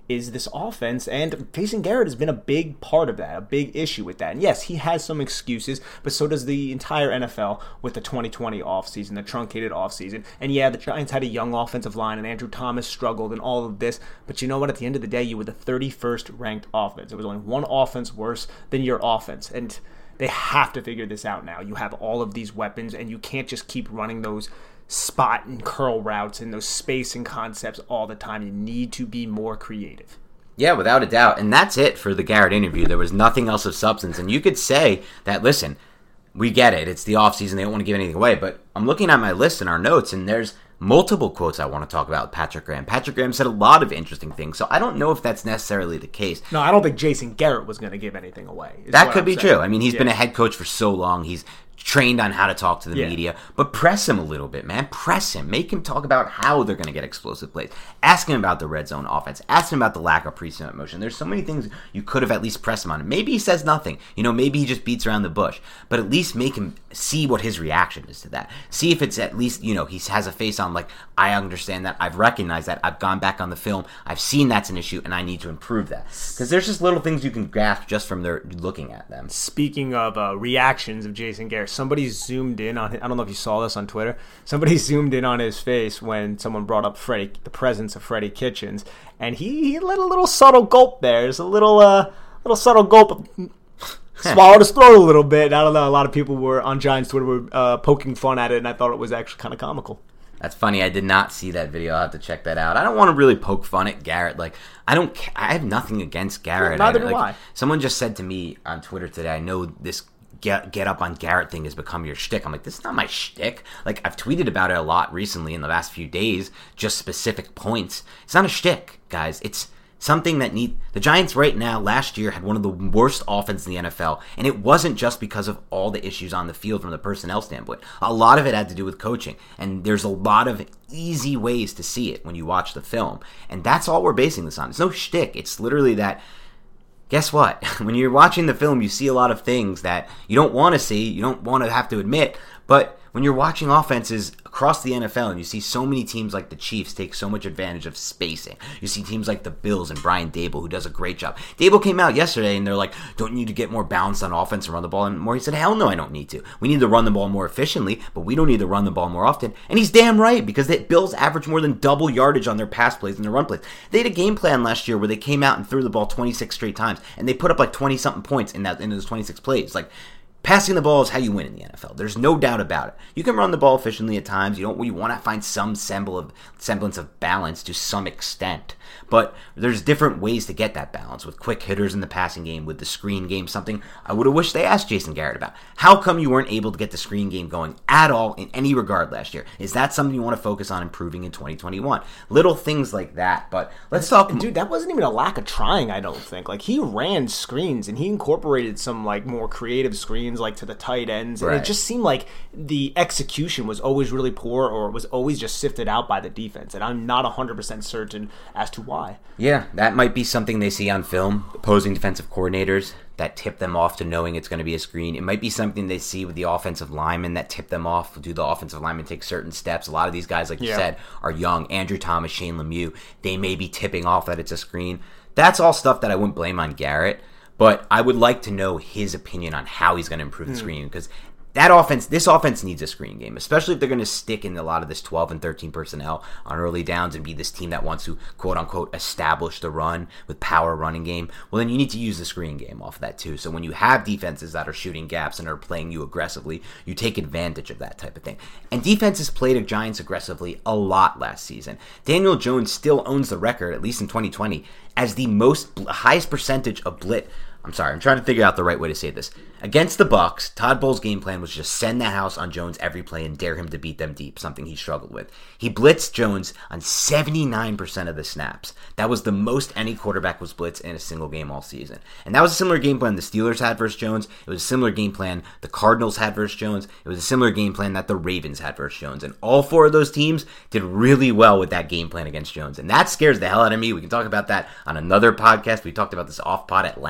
is this offense, and Jason Garrett has been a big part of that, a big issue with that. And yes, he has some excuses, but so does the entire N F L with the twenty twenty offseason, the truncated offseason. And yeah, the Giants had a young offensive line, and Andrew Thomas struggled and all of this, but you know what? At the end of the day, you were the thirty-first ranked offense. It was only one offense worse than your offense, and they have to figure this out now. You have all of these weapons, and you can't just keep running those spot and curl routes and those spacing concepts all the time. You need to be more creative. Yeah, without a doubt. And that's it for the Garrett interview. There was nothing else of substance. And you could say that, listen, we get it. It's the offseason. They don't want to give anything away. But I'm looking at my list and our notes, and there's multiple quotes I want to talk about with Patrick Graham. Patrick Graham said a lot of interesting things, so I don't know if that's necessarily the case. No, I don't think Jason Garrett was going to give anything away. That could be saying. true. I mean, he's yeah. been a head coach for so long. He's trained on how to talk to the yeah. media, but press him a little bit, man. Press him. Make him talk about how they're going to get explosive plays. Ask him about the red zone offense. Ask him about the lack of pre-snap motion. There's so many things you could have at least pressed him on. Maybe he says nothing. You know, maybe he just beats around the bush, but at least make him see what his reaction is to that. See if it's at least, you know, he has a face on like, I understand that. I've recognized that. I've gone back on the film. I've seen that's an issue, and I need to improve that. Because there's just little things you can grasp just from their looking at them. Speaking of uh, reactions of Jason Garrett, somebody zoomed in on his, I don't know if you saw this on Twitter. Somebody zoomed in on his face when someone brought up Freddie, the presence of Freddie Kitchens, and he, he let a little subtle gulp there. There's a little uh, little subtle gulp. Swallowed his throat a little bit. I don't know. A lot of people were on Giants Twitter were uh, poking fun at it, and I thought it was actually kind of comical. That's funny. I did not see that video. I'll have to check that out. I don't want to really poke fun at Garrett. Like, I don't. I have nothing against Garrett. Yeah, neither I, do like, I. Someone just said to me on Twitter today, I know this get get up on Garrett thing has become your shtick. I'm like, this is not my shtick. Like, I've tweeted about it a lot recently in the last few days, just specific points. It's not a shtick, guys. It's something that need the Giants right now last year had one of the worst offenses in the N F L, and it wasn't just because of all the issues on the field from the personnel standpoint. A lot of it had to do with coaching, and there's a lot of easy ways to see it when you watch the film, and that's all we're basing this on. It's no shtick. It's literally that, guess what? When you're watching the film, you see a lot of things that you don't want to see, you don't want to have to admit, but when you're watching offenses across the N F L and you see so many teams like the Chiefs take so much advantage of spacing, you see teams like the Bills and Brian Daboll who does a great job. Daboll came out yesterday and they're like, don't you need to get more balanced on offense and run the ball and more? He said, hell no, I don't need to. We need to run the ball more efficiently, but we don't need to run the ball more often. And he's damn right, because the Bills average more than double yardage on their pass plays and their run plays. They had a game plan last year where they came out and threw the ball twenty-six straight times, and they put up like twenty-something points in that in those twenty-six plays. Like, passing the ball is how you win in the N F L. There's no doubt about it. You can run the ball efficiently at times. You don't. You want to find some semblance of, semblance of balance to some extent. But there's different ways to get that balance with quick hitters in the passing game, with the screen game, something I would have wished they asked Jason Garrett about. How come you weren't able to get the screen game going at all in any regard last year? Is that something you want to focus on improving in twenty twenty-one? Little things like that. But let's talk. Dude, that wasn't even a lack of trying, I don't think. Like, he ran screens, and he incorporated some, like, more creative screens, like, to the tight ends. And right. It just seemed like the execution was always really poor, or was always just sifted out by the defense. And I'm not one hundred percent certain as to why. Yeah, that might be something they see on film, opposing defensive coordinators that tip them off to knowing it's going to be a screen. It might be something they see with the offensive linemen that tip them off. Do the offensive linemen take certain steps? A lot of these guys, like you yeah. said, are young. Andrew Thomas, Shane Lemieux, they may be tipping off that it's a screen. That's all stuff that I wouldn't blame on Garrett, but I would like to know his opinion on how he's going to improve the mm. screen, because that offense, this offense needs a screen game, especially if they're going to stick in a lot of this twelve and thirteen personnel on early downs and be this team that wants to, quote-unquote, establish the run with power running game. Well, then you need to use the screen game off of that too. So when you have defenses that are shooting gaps and are playing you aggressively, you take advantage of that type of thing. And defenses played the Giants aggressively a lot last season. Daniel Jones still owns the record, at least in twenty twenty, as the most highest percentage of blitz. I'm sorry, I'm trying to figure out the right way to say this. Against the Bucs, Todd Bowles' game plan was just send that house on Jones every play and dare him to beat them deep, something he struggled with. He blitzed Jones on seventy-nine percent of the snaps. That was the most any quarterback was blitzed in a single game all season. And that was a similar game plan the Steelers had versus Jones. It was a similar game plan the Cardinals had versus Jones. It was a similar game plan that the Ravens had versus Jones. And all four of those teams did really well with that game plan against Jones. And that scares the hell out of me. We can talk about that on another podcast. We talked about this off pod at length last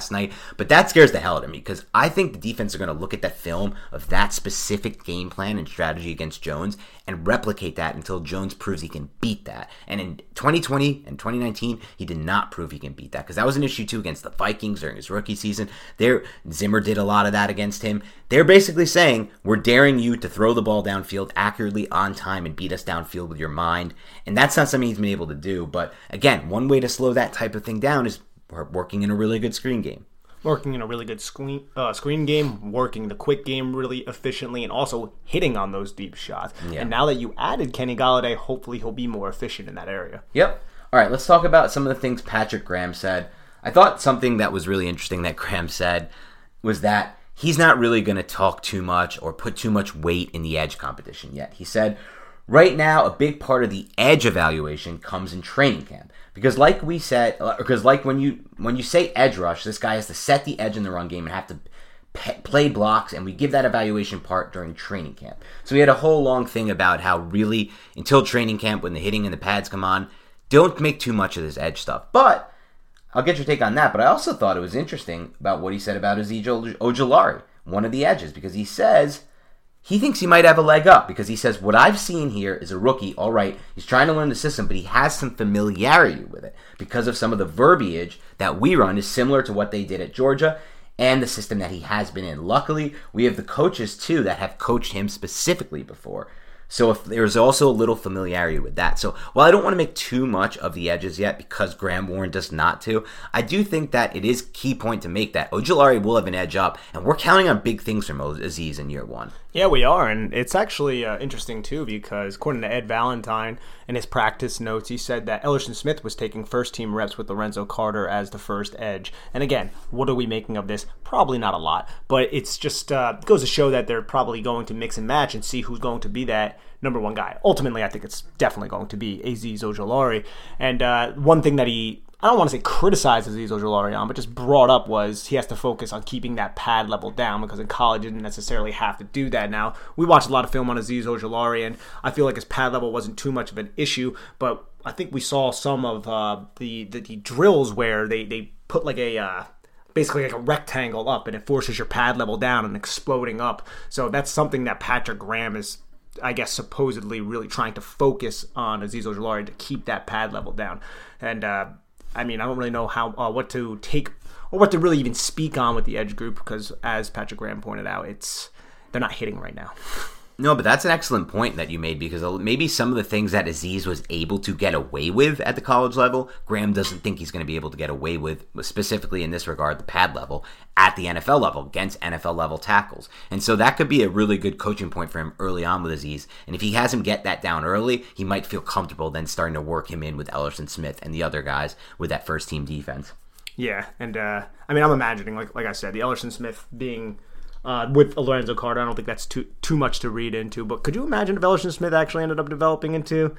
last night, but that scares the hell out of me because I think the defense are going to look at that film of that specific game plan and strategy against Jones and replicate that until Jones proves he can beat that. And in twenty twenty and twenty nineteen, he did not prove he can beat that because that was an issue too against the Vikings during his rookie season. There, Zimmer did a lot of that against him. They're basically saying, we're daring you to throw the ball downfield accurately on time and beat us downfield with your mind. And that's not something he's been able to do. But again, one way to slow that type of thing down is working in a really good screen game. Working in a really good screen uh, screen game, working the quick game really efficiently, and also hitting on those deep shots. Yeah. And now that you added Kenny Golladay, hopefully he'll be more efficient in that area. Yep. All right, let's talk about some of the things Patrick Graham said. I thought something that was really interesting that Graham said was that he's not really going to talk too much or put too much weight in the edge competition yet. He said, right now, a big part of the edge evaluation comes in training camp. Because like we said, because like when you when you say edge rush, this guy has to set the edge in the run game and have to pe- play blocks, and we give that evaluation part during training camp. So we had a whole long thing about how really, until training camp, when the hitting and the pads come on, don't make too much of this edge stuff. But I'll get your take on that, but I also thought it was interesting about what he said about Azeez Ojulari, one of the edges, because he says he thinks he might have a leg up, because he says, what I've seen here is a rookie, all right, he's trying to learn the system, but he has some familiarity with it because of some of the verbiage that we run is similar to what they did at Georgia and the system that he has been in. Luckily, we have the coaches, too, that have coached him specifically before. So if there's also a little familiarity with that. So while I don't want to make too much of the edges yet because Graham warned us not to, I do think that it is a key point to make that Ojulari will have an edge up, and we're counting on big things from Azeez in year one. Yeah, we are, and it's actually uh, interesting too because according to Ed Valentine in his practice notes, he said that Ellerson Smith was taking first-team reps with Lorenzo Carter as the first edge. And again, what are we making of this? Probably not a lot, but it's just uh, it goes to show that they're probably going to mix and match and see who's going to be that number one guy. Ultimately, I think it's definitely going to be Azeez Ojulari. And uh, one thing that he, I don't want to say criticized Azeez Ojulari on, but just brought up was he has to focus on keeping that pad level down because in college he didn't necessarily have to do that. Now, we watched a lot of film on Azeez Ojulari, and I feel like his pad level wasn't too much of an issue, but I think we saw some of uh, the, the the drills where they, they put like a... Uh, basically like a rectangle up, and it forces your pad level down and exploding up. So that's something that Patrick Graham is, I guess, supposedly really trying to focus on Azeez Ojulari to keep that pad level down. And uh, I mean, I don't really know how uh, what to take or what to really even speak on with the edge group because, as Patrick Graham pointed out, it's they're not hitting right now. No, but that's an excellent point that you made because maybe some of the things that Azeez was able to get away with at the college level, Graham doesn't think he's going to be able to get away with, specifically in this regard, the pad level, at the N F L level, against N F L level tackles. And so that could be a really good coaching point for him early on with Azeez. And if he has him get that down early, he might feel comfortable then starting to work him in with Ellerson Smith and the other guys with that first team defense. Yeah, and uh, I mean, I'm imagining, like like I said, the Ellerson Smith being... Uh, with Lorenzo Carter, I don't think that's too too much to read into. But could you imagine if Ellerson Smith actually ended up developing into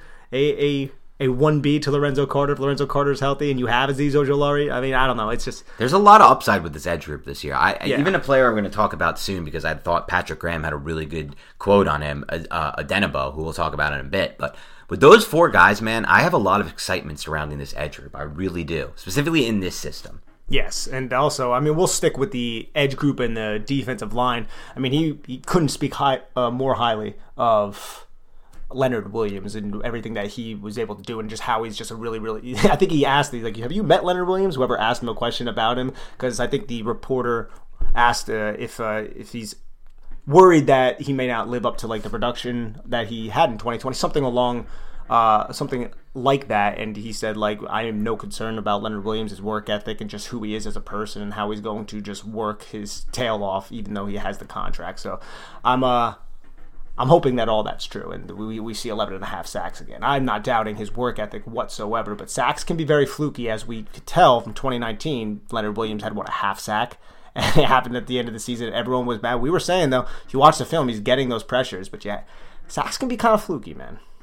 a a, a one B to Lorenzo Carter if Lorenzo Carter's healthy and you have Azeez Ojulari? I mean, I don't know. It's just... There's a lot of upside with this edge group this year. I yeah. Even a player I'm going to talk about soon because I thought Patrick Graham had a really good quote on him, uh, Adenabo, who we'll talk about in a bit. But with those four guys, man, I have a lot of excitement surrounding this edge group. I really do, specifically in this system. Yes, and also, I mean, we'll stick with the edge group and the defensive line. I mean, he, he couldn't speak high, uh, more highly of Leonard Williams and everything that he was able to do and just how he's just a really, really... I think he asked, like, have you met Leonard Williams? Whoever asked him a question about him, because I think the reporter asked uh, if uh, if he's worried that he may not live up to, like, the production that he had in twenty twenty, something along... Uh, something like that, and he said, like, I am no concern about Leonard Williams' his work ethic and just who he is as a person and how he's going to just work his tail off even though he has the contract. So I'm uh I'm hoping that all that's true and we we see eleven and a half sacks again. I'm not doubting his work ethic whatsoever, but sacks can be very fluky, as we could tell from twenty nineteen. Leonard Williams had what, a half sack, and it happened at the end of the season. Everyone was bad. We were saying, though, if you watch the film, he's getting those pressures, but yeah, sacks can be kind of fluky, man.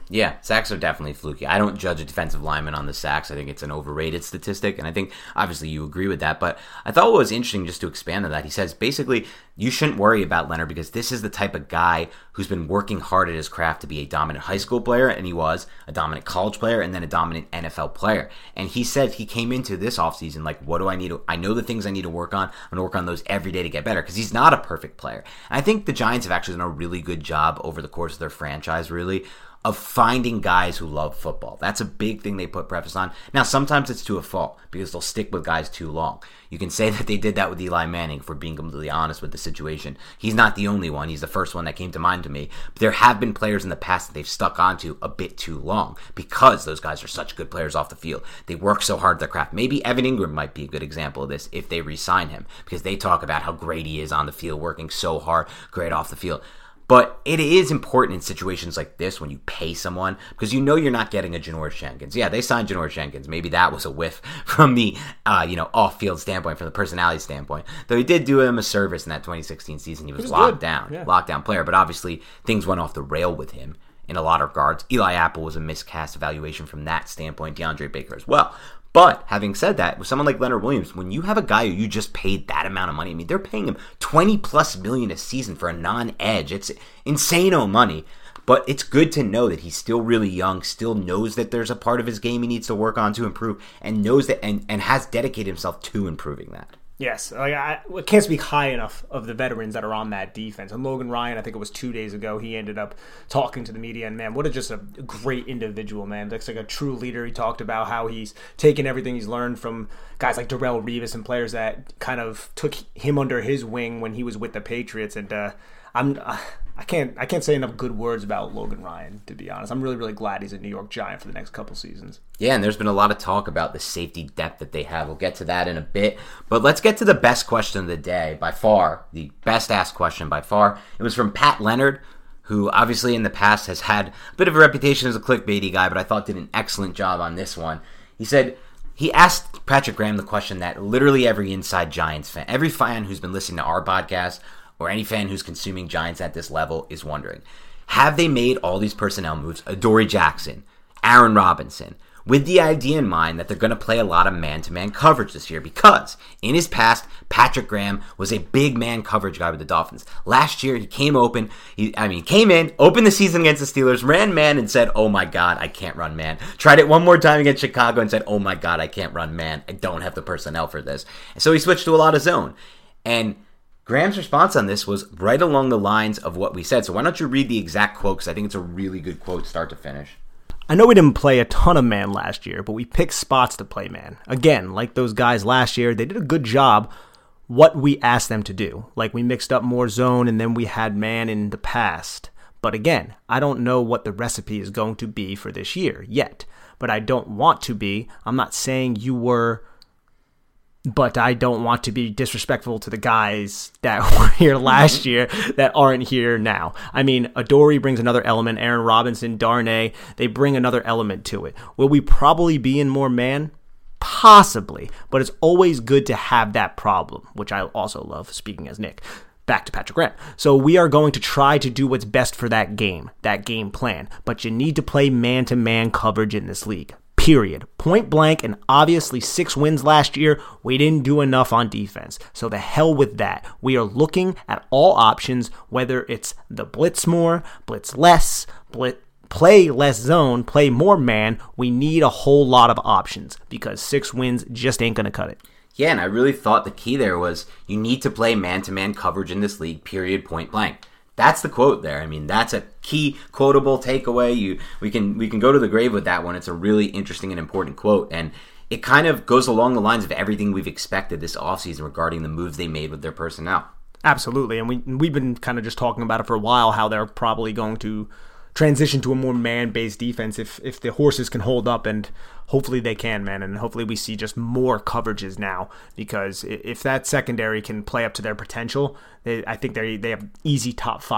Yeah, sacks are definitely fluky. I don't judge a defensive lineman on the sacks. I think it's an overrated statistic, and I think obviously you agree with that. But I thought what was interesting, just to expand on that, he says basically you shouldn't worry about Leonard because this is the type of guy who's been working hard at his craft to be a dominant high school player, and he was a dominant college player, and then a dominant N F L player. And he said he came into this offseason like, what do I need to, I know the things I need to work on. I'm going to work on those every day to get better because he's not a perfect player. And I think the Giants have actually done a really good job over the course of their franchise, really, of finding guys who love football. That's a big thing they put preface on. Now, sometimes it's to a fault because they'll stick with guys too long. You can say that they did that with Eli Manning, for being completely honest with the situation. He's not the only one. He's the first one that came to mind to me. But there have been players in the past that they've stuck onto a bit too long because those guys are such good players off the field. They work so hard at their craft. Maybe Evan Ingram might be a good example of this if they re-sign him because they talk about how great he is on the field, working so hard, great off the field. But it is important in situations like this when you pay someone because you know you're not getting a Janoris Jenkins. Yeah, they signed Janoris Jenkins. Maybe that was a whiff from the uh, you know off-field standpoint, from the personality standpoint. Though he did do him a service in that twenty sixteen season. He was, was locked good. down, yeah. locked down player. But obviously things went off the rail with him in a lot of regards. Eli Apple was a miscast evaluation from that standpoint. DeAndre Baker as well. But having said that, with someone like Leonard Williams, when you have a guy who you just paid that amount of money, I mean, they're paying him twenty plus million a season for a non-edge. It's insane-o money. But it's good to know that he's still really young, still knows that there's a part of his game he needs to work on to improve, and knows that and, and has dedicated himself to improving that. Yes, like I, I can't speak high enough of the veterans that are on that defense. And Logan Ryan, I think it was two days ago, he ended up talking to the media, and man, what a just a great individual, man. Looks like a true leader. He talked about how he's taken everything he's learned from guys like Darrelle Revis and players that kind of took him under his wing when he was with the Patriots. And uh, I'm. Uh, I can't I can't say enough good words about Logan Ryan, to be honest. I'm really, really glad he's a New York Giant for the next couple seasons. Yeah, and there's been a lot of talk about the safety depth that they have. We'll get to that in a bit. But let's get to the best question of the day, by far, the best asked question by far. It was from Pat Leonard, who obviously in the past has had a bit of a reputation as a clickbaity guy, but I thought did an excellent job on this one. He said, he asked Patrick Graham the question that literally every Inside Giants fan, every fan who's been listening to our podcast, or any fan who's consuming Giants at this level is wondering, have they made all these personnel moves, Adoree Jackson, Aaron Robinson, with the idea in mind that they're going to play a lot of man-to-man coverage this year? Because in his past, Patrick Graham was a big man coverage guy with the Dolphins. Last year, he came open, he, I mean, came in, opened the season against the Steelers, ran man and said, oh my God, I can't run man. Tried it one more time against Chicago and said, oh my God, I can't run man. I don't have the personnel for this. And so he switched to a lot of zone. And Graham's response on this was right along the lines of what we said. So why don't you read the exact quote, because I think it's a really good quote start to finish. I know we didn't play a ton of man last year, but we picked spots to play man. Again, like those guys last year, they did a good job what we asked them to do. Like we mixed up more zone and then we had man in the past. But again, I don't know what the recipe is going to be for this year yet. But I don't want to be. I'm not saying you were... But I don't want to be disrespectful to the guys that were here last year that aren't here now. I mean, Adoree brings another element. Aaron Robinson, Darnay, they bring another element to it. Will we probably be in more man? Possibly. But it's always good to have that problem, which I also love, speaking as Nick. Back to Patrick Graham. So we are going to try to do what's best for that game, that game plan. But you need to play man-to-man coverage in this league. Period. Point blank, and obviously six wins last year, we didn't do enough on defense. So the hell with that. We are looking at all options, whether it's the blitz more, blitz less, blitz, play less zone, play more man. We need a whole lot of options because six wins just ain't going to cut it. Yeah, and I really thought the key there was you need to play man-to-man coverage in this league, period, point blank. That's the quote there. I mean, that's a key quotable takeaway. You, we can we can go to the grave with that one. It's a really interesting and important quote, and it kind of goes along the lines of everything we've expected this offseason regarding the moves they made with their personnel. Absolutely, and we, we've been kind of just talking about it for a while, how they're probably going to transition to a more man-based defense if if the horses can hold up, and hopefully they can, man, and hopefully we see just more coverages now, because if that secondary can play up to their potential, they, I think they they have easy top five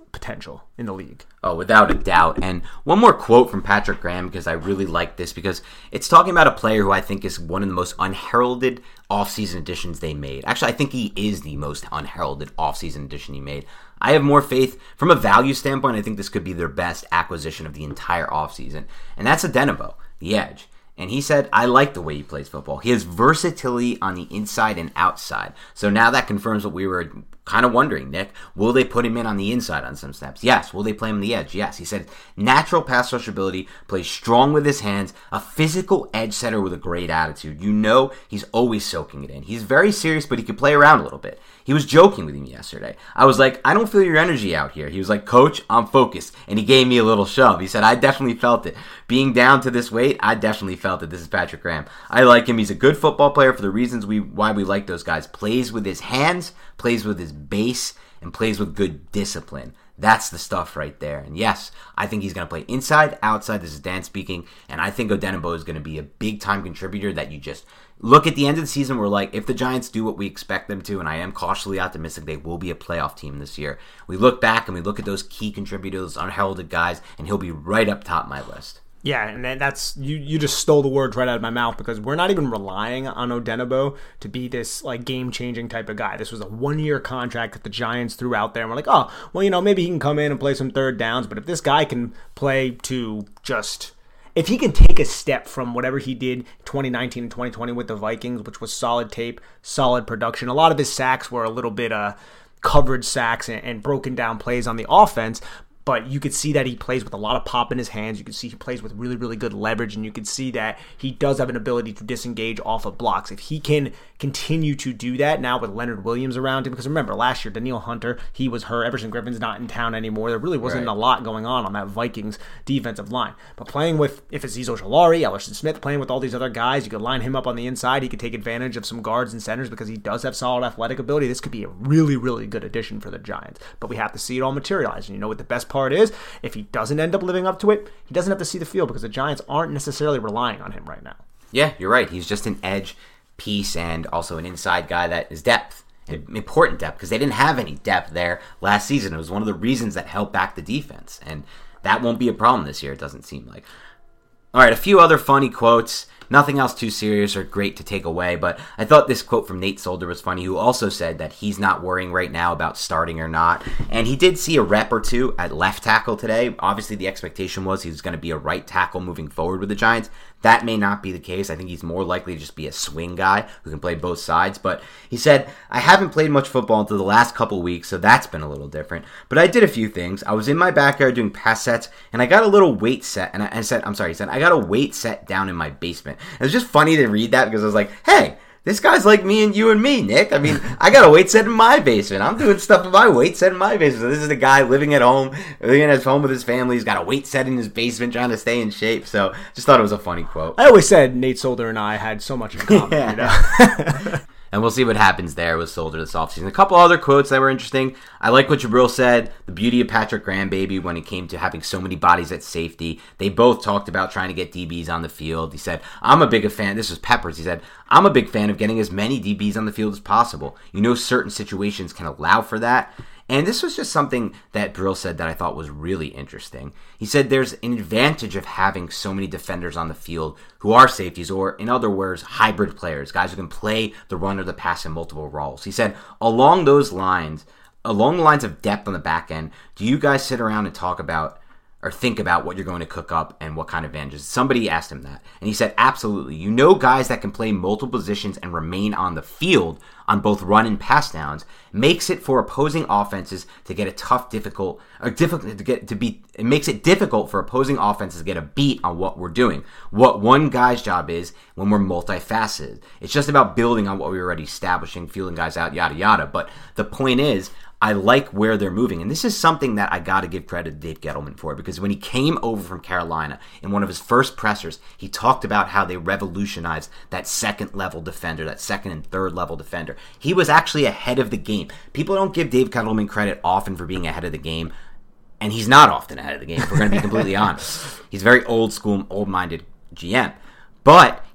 potential in the league. Oh, without a doubt. And one more quote from Patrick Graham, because I really like this, because it's talking about a player who I think is one of the most unheralded offseason additions they made. Actually, I think he is the most unheralded offseason addition he made. I have more faith from a value standpoint. I think this could be their best acquisition of the entire offseason. And that's Odenigbo, the edge. And he said, I like the way he plays football. He has versatility on the inside and outside. So now that confirms what we were kind of wondering, Nick. Will they put him in on the inside on some snaps? Yes. Will they play him on the edge? Yes. He said, natural pass rush ability, plays strong with his hands, a physical edge setter with a great attitude. You know he's always soaking it in. He's very serious, but he can play around a little bit. He was joking with me yesterday. I was like, I don't feel your energy out here. He was like, Coach, I'm focused. And he gave me a little shove. He said, I definitely felt it. Being down to this weight, I definitely felt it. This is Patrick Graham. I like him. He's a good football player for the reasons we why we like those guys. Plays with his hands, plays with his base, and plays with good discipline. That's the stuff right there. And yes, I think he's going to play inside, outside. This is Dan speaking. And I think Odenigbo is going to be a big-time contributor that you just look at the end of the season. We're like, if the Giants do what we expect them to, and I am cautiously optimistic they will be a playoff team this year, we look back and we look at those key contributors, unheralded guys, and he'll be right up top my list. Yeah, and that's you. You just stole the words right out of my mouth, because we're not even relying on Odenigbo to be this like game-changing type of guy. This was a one-year contract that the Giants threw out there, and we're like, oh, well, you know, maybe he can come in and play some third downs. But if this guy can play to just, if he can take a step from whatever he did twenty nineteen and twenty twenty with the Vikings, which was solid tape, solid production. A lot of his sacks were a little bit uh coverage sacks and, and broken down plays on the offense. But you could see that he plays with a lot of pop in his hands. You could see he plays with really, really good leverage. And you could see that he does have an ability to disengage off of blocks. If he can continue to do that now with Leonard Williams around him. Because remember, last year, Danielle Hunter, he was hurt. Everson Griffin's not in town anymore. There really wasn't right. a lot going on on that Vikings defensive line. But playing with, if it's Azeez Ojulari, Ellerson Smith, playing with all these other guys, you could line him up on the inside. He could take advantage of some guards and centers because he does have solid athletic ability. This could be a really, really good addition for the Giants. But we have to see it all materialize. And you know what the best part is? If he doesn't end up living up to it, he doesn't have to see the field, because the Giants aren't necessarily relying on him right now. Yeah, you're right. He's just an edge piece and also an inside guy that is depth. Important depth, because they didn't have any depth there last season. It was one of the reasons that held back the defense. And that won't be a problem this year, it doesn't seem like. All right, a few other funny quotes. Nothing else too serious or great to take away, but I thought this quote from Nate Solder was funny, who also said that he's not worrying right now about starting or not. And he did see a rep or two at left tackle today. Obviously, the expectation was he was going to be a right tackle moving forward with the Giants. That may not be the case. I think he's more likely to just be a swing guy who can play both sides. But he said, I haven't played much football until the last couple weeks, so that's been a little different. But I did a few things. I was in my backyard doing pass sets, and I got a little weight set. And I said, I'm sorry, he said, I got a weight set down in my basement. It was just funny to read that, because I was like, hey, this guy's like me and you and me, Nick. I mean, I got a weight set in my basement. I'm doing stuff in my weight set in my basement. So this is a guy living at home, living at his home with his family. He's got a weight set in his basement, trying to stay in shape. So just thought it was a funny quote. I always said Nate Solder and I had so much in common. Yeah. You know? And we'll see what happens there with Solder this offseason. A couple other quotes that were interesting. I like what Jabril said. The beauty of Patrick Graham, baby, when it came to having so many bodies at safety. They both talked about trying to get D Bs on the field. He said, I'm a big fan. This was Peppers. He said, I'm a big fan of getting as many D Bs on the field as possible. You know, certain situations can allow for that. And this was just something that Brill said that I thought was really interesting. He said there's an advantage of having so many defenders on the field who are safeties, or in other words, hybrid players, guys who can play the run or the pass in multiple roles. He said, along those lines, along the lines of depth on the back end, do you guys sit around and talk about or think about what you're going to cook up and what kind of advantages? Somebody asked him that, and he said, absolutely. You know, guys that can play multiple positions and remain on the field on both run and pass downs makes it for opposing offenses to get a tough, difficult, or difficult to get to beat. It makes it difficult for opposing offenses to get a beat on what we're doing. What one guy's job is when we're multifaceted. It's just about building on what we're already establishing, feeling guys out, yada yada. But the point is, I like where they're moving. And this is something that I got to give credit to Dave Gettleman for, because when he came over from Carolina in one of his first pressers, he talked about how they revolutionized that second level defender, that second and third level defender. He was actually ahead of the game. People don't give Dave Gettleman credit often for being ahead of the game, and he's not often ahead of the game, if we're going to be completely honest. He's very old school, old-minded G M. But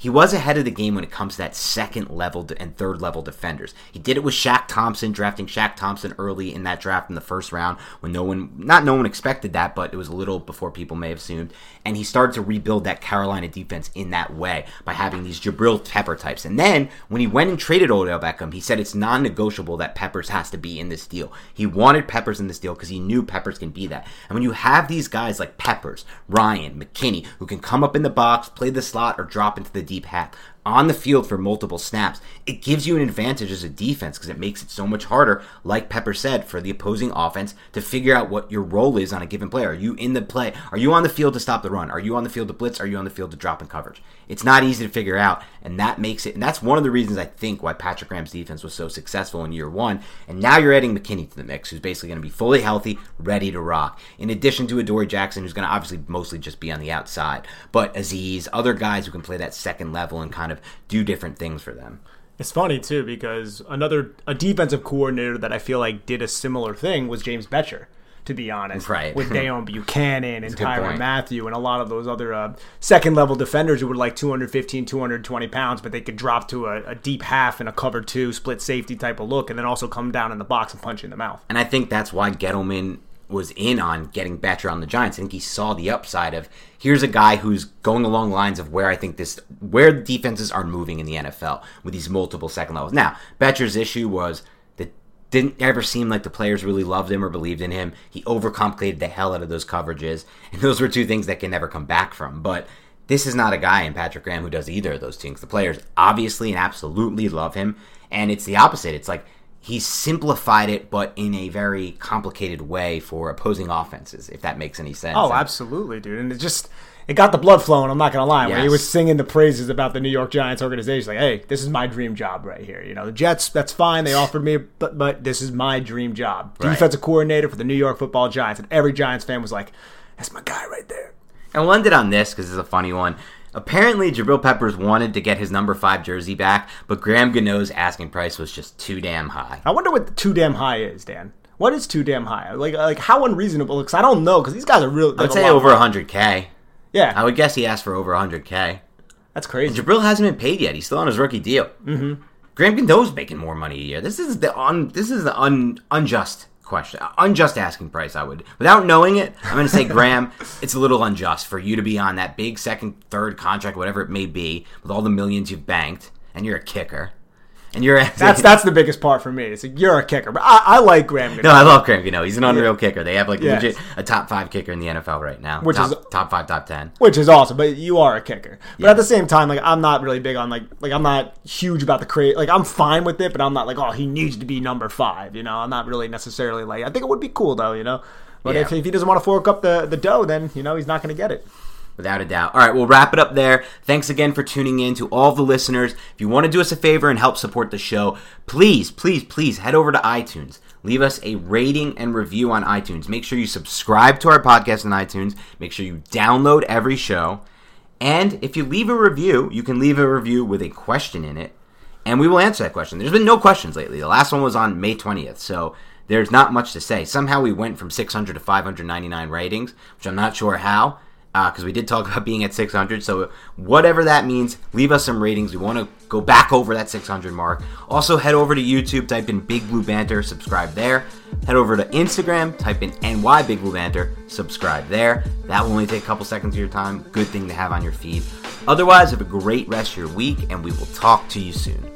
he was ahead of the game when it comes to that second level and third level defenders. He did it with Shaq Thompson, drafting Shaq Thompson early in that draft in the first round when no one, not no one expected that, but it was a little before people may have assumed. And he started to rebuild that Carolina defense in that way by having these Jabril Pepper types. And then when he went and traded Odell Beckham, he said it's non-negotiable that Peppers has to be in this deal. He wanted Peppers in this deal because he knew Peppers can be that. And when you have these guys like Peppers, Ryan, McKinney, who can come up in the box, play the slot, or drop into the deep half on the field for multiple snaps, it gives you an advantage as a defense because it makes it so much harder, like Pepper said, for the opposing offense to figure out what your role is on a given play. Are you in the play? Are you on the field to stop the run? Are you on the field to blitz? Are you on the field to drop in coverage? It's not easy to figure out, and that makes it, and that's one of the reasons I think why Patrick Graham's defense was so successful in year one. And now you're adding McKinney to the mix, who's basically going to be fully healthy, ready to rock. In addition to Adoree Jackson, who's going to obviously mostly just be on the outside, but Azeez, other guys who can play that second level and kind of do different things for them. It's funny, too, because another a defensive coordinator that I feel like did a similar thing was James Bettcher, to be honest. Right. With Dayon Buchanan and That's a good Tyrann point. Mathieu and a lot of those other uh, second-level defenders who were like two fifteen, two twenty pounds, but they could drop to a, a deep half and a cover two, split safety type of look, and then also come down in the box and punch you in the mouth. And I think that's why Gettleman was in on getting Bettcher on the Giants. I think he saw the upside of, here's a guy who's going along the lines of where I think this, where the defenses are moving in the N F L with these multiple second levels. Now, Bettcher's issue was that didn't ever seem like the players really loved him or believed in him. He overcomplicated the hell out of those coverages, and those were two things that can never come back from. But this is not a guy in Patrick Graham who does either of those things. The players obviously and absolutely love him, and it's the opposite. It's like, he's simplified it, but in a very complicated way for opposing offenses, if that makes any sense. Oh, absolutely, dude. And it just, it got the blood flowing, I'm not going to lie. Yes. When he was singing the praises about the New York Giants organization, like, hey, this is my dream job right here. You know, the Jets, that's fine. They offered me, but but this is my dream job. Right. Defensive coordinator for the New York Football Giants. And every Giants fan was like, that's my guy right there. And we'll end it on this because this is a funny one. Apparently, Jabril Peppers wanted to get his number five jersey back, but Graham Gano's asking price was just too damn high. I wonder what too damn high is, Dan. What is too damn high? Like, like how unreasonable? Because I don't know. Because these guys are real. I would say over one hundred K. Yeah, I would guess he asked for over one hundred K. That's crazy. And Jabril hasn't been paid yet. He's still on his rookie deal. Mm-hmm. Graham Gano's making more money a year. This is the un, this is the un, unjust question. Unjust asking price, I would. Without knowing it, I'm going to say, Graham, it's a little unjust for you to be on that big second, third contract, whatever it may be, with all the millions you've banked, and you're a kicker. And you're that's that's the biggest part for me. It's like, you're a kicker, but I, I like Graham Gano. No, I love Graham Gano. He's an unreal Yeah. kicker. They have like Yes. legit a top five kicker in the N F L right now, Which top, is- top five, top ten. Which is awesome, but you are a kicker. But Yeah. at the same time, like, I'm not really big on like like I'm not huge about the cra Like, I'm fine with it, but I'm not like, oh, he needs to be number five. You know, I'm not really necessarily like. I think it would be cool though. You know, but Yeah. if, if he doesn't want to fork up the the dough, then you know he's not going to get it. Without a doubt. All right, we'll wrap it up there. Thanks again for tuning in to all the listeners. If you want to do us a favor and help support the show, please, please, please head over to iTunes. Leave us a rating and review on iTunes. Make sure you subscribe to our podcast on iTunes. Make sure you download every show. And if you leave a review, you can leave a review with a question in it, and we will answer that question. There's been no questions lately. The last one was on May twentieth, so there's not much to say. Somehow we went from six hundred to five hundred ninety-nine ratings, which I'm not sure how. Because uh, we did talk about being at six hundred, so whatever that means, leave us some ratings. We want to go back over that six hundred mark. Also, head over to YouTube, type in Big Blue Banter, subscribe there. Head over to Instagram, type in N Y Big Blue Banter, subscribe there. That will only take a couple seconds of your time. Good thing to have on your feed. Otherwise, have a great rest of your week, and we will talk to you soon.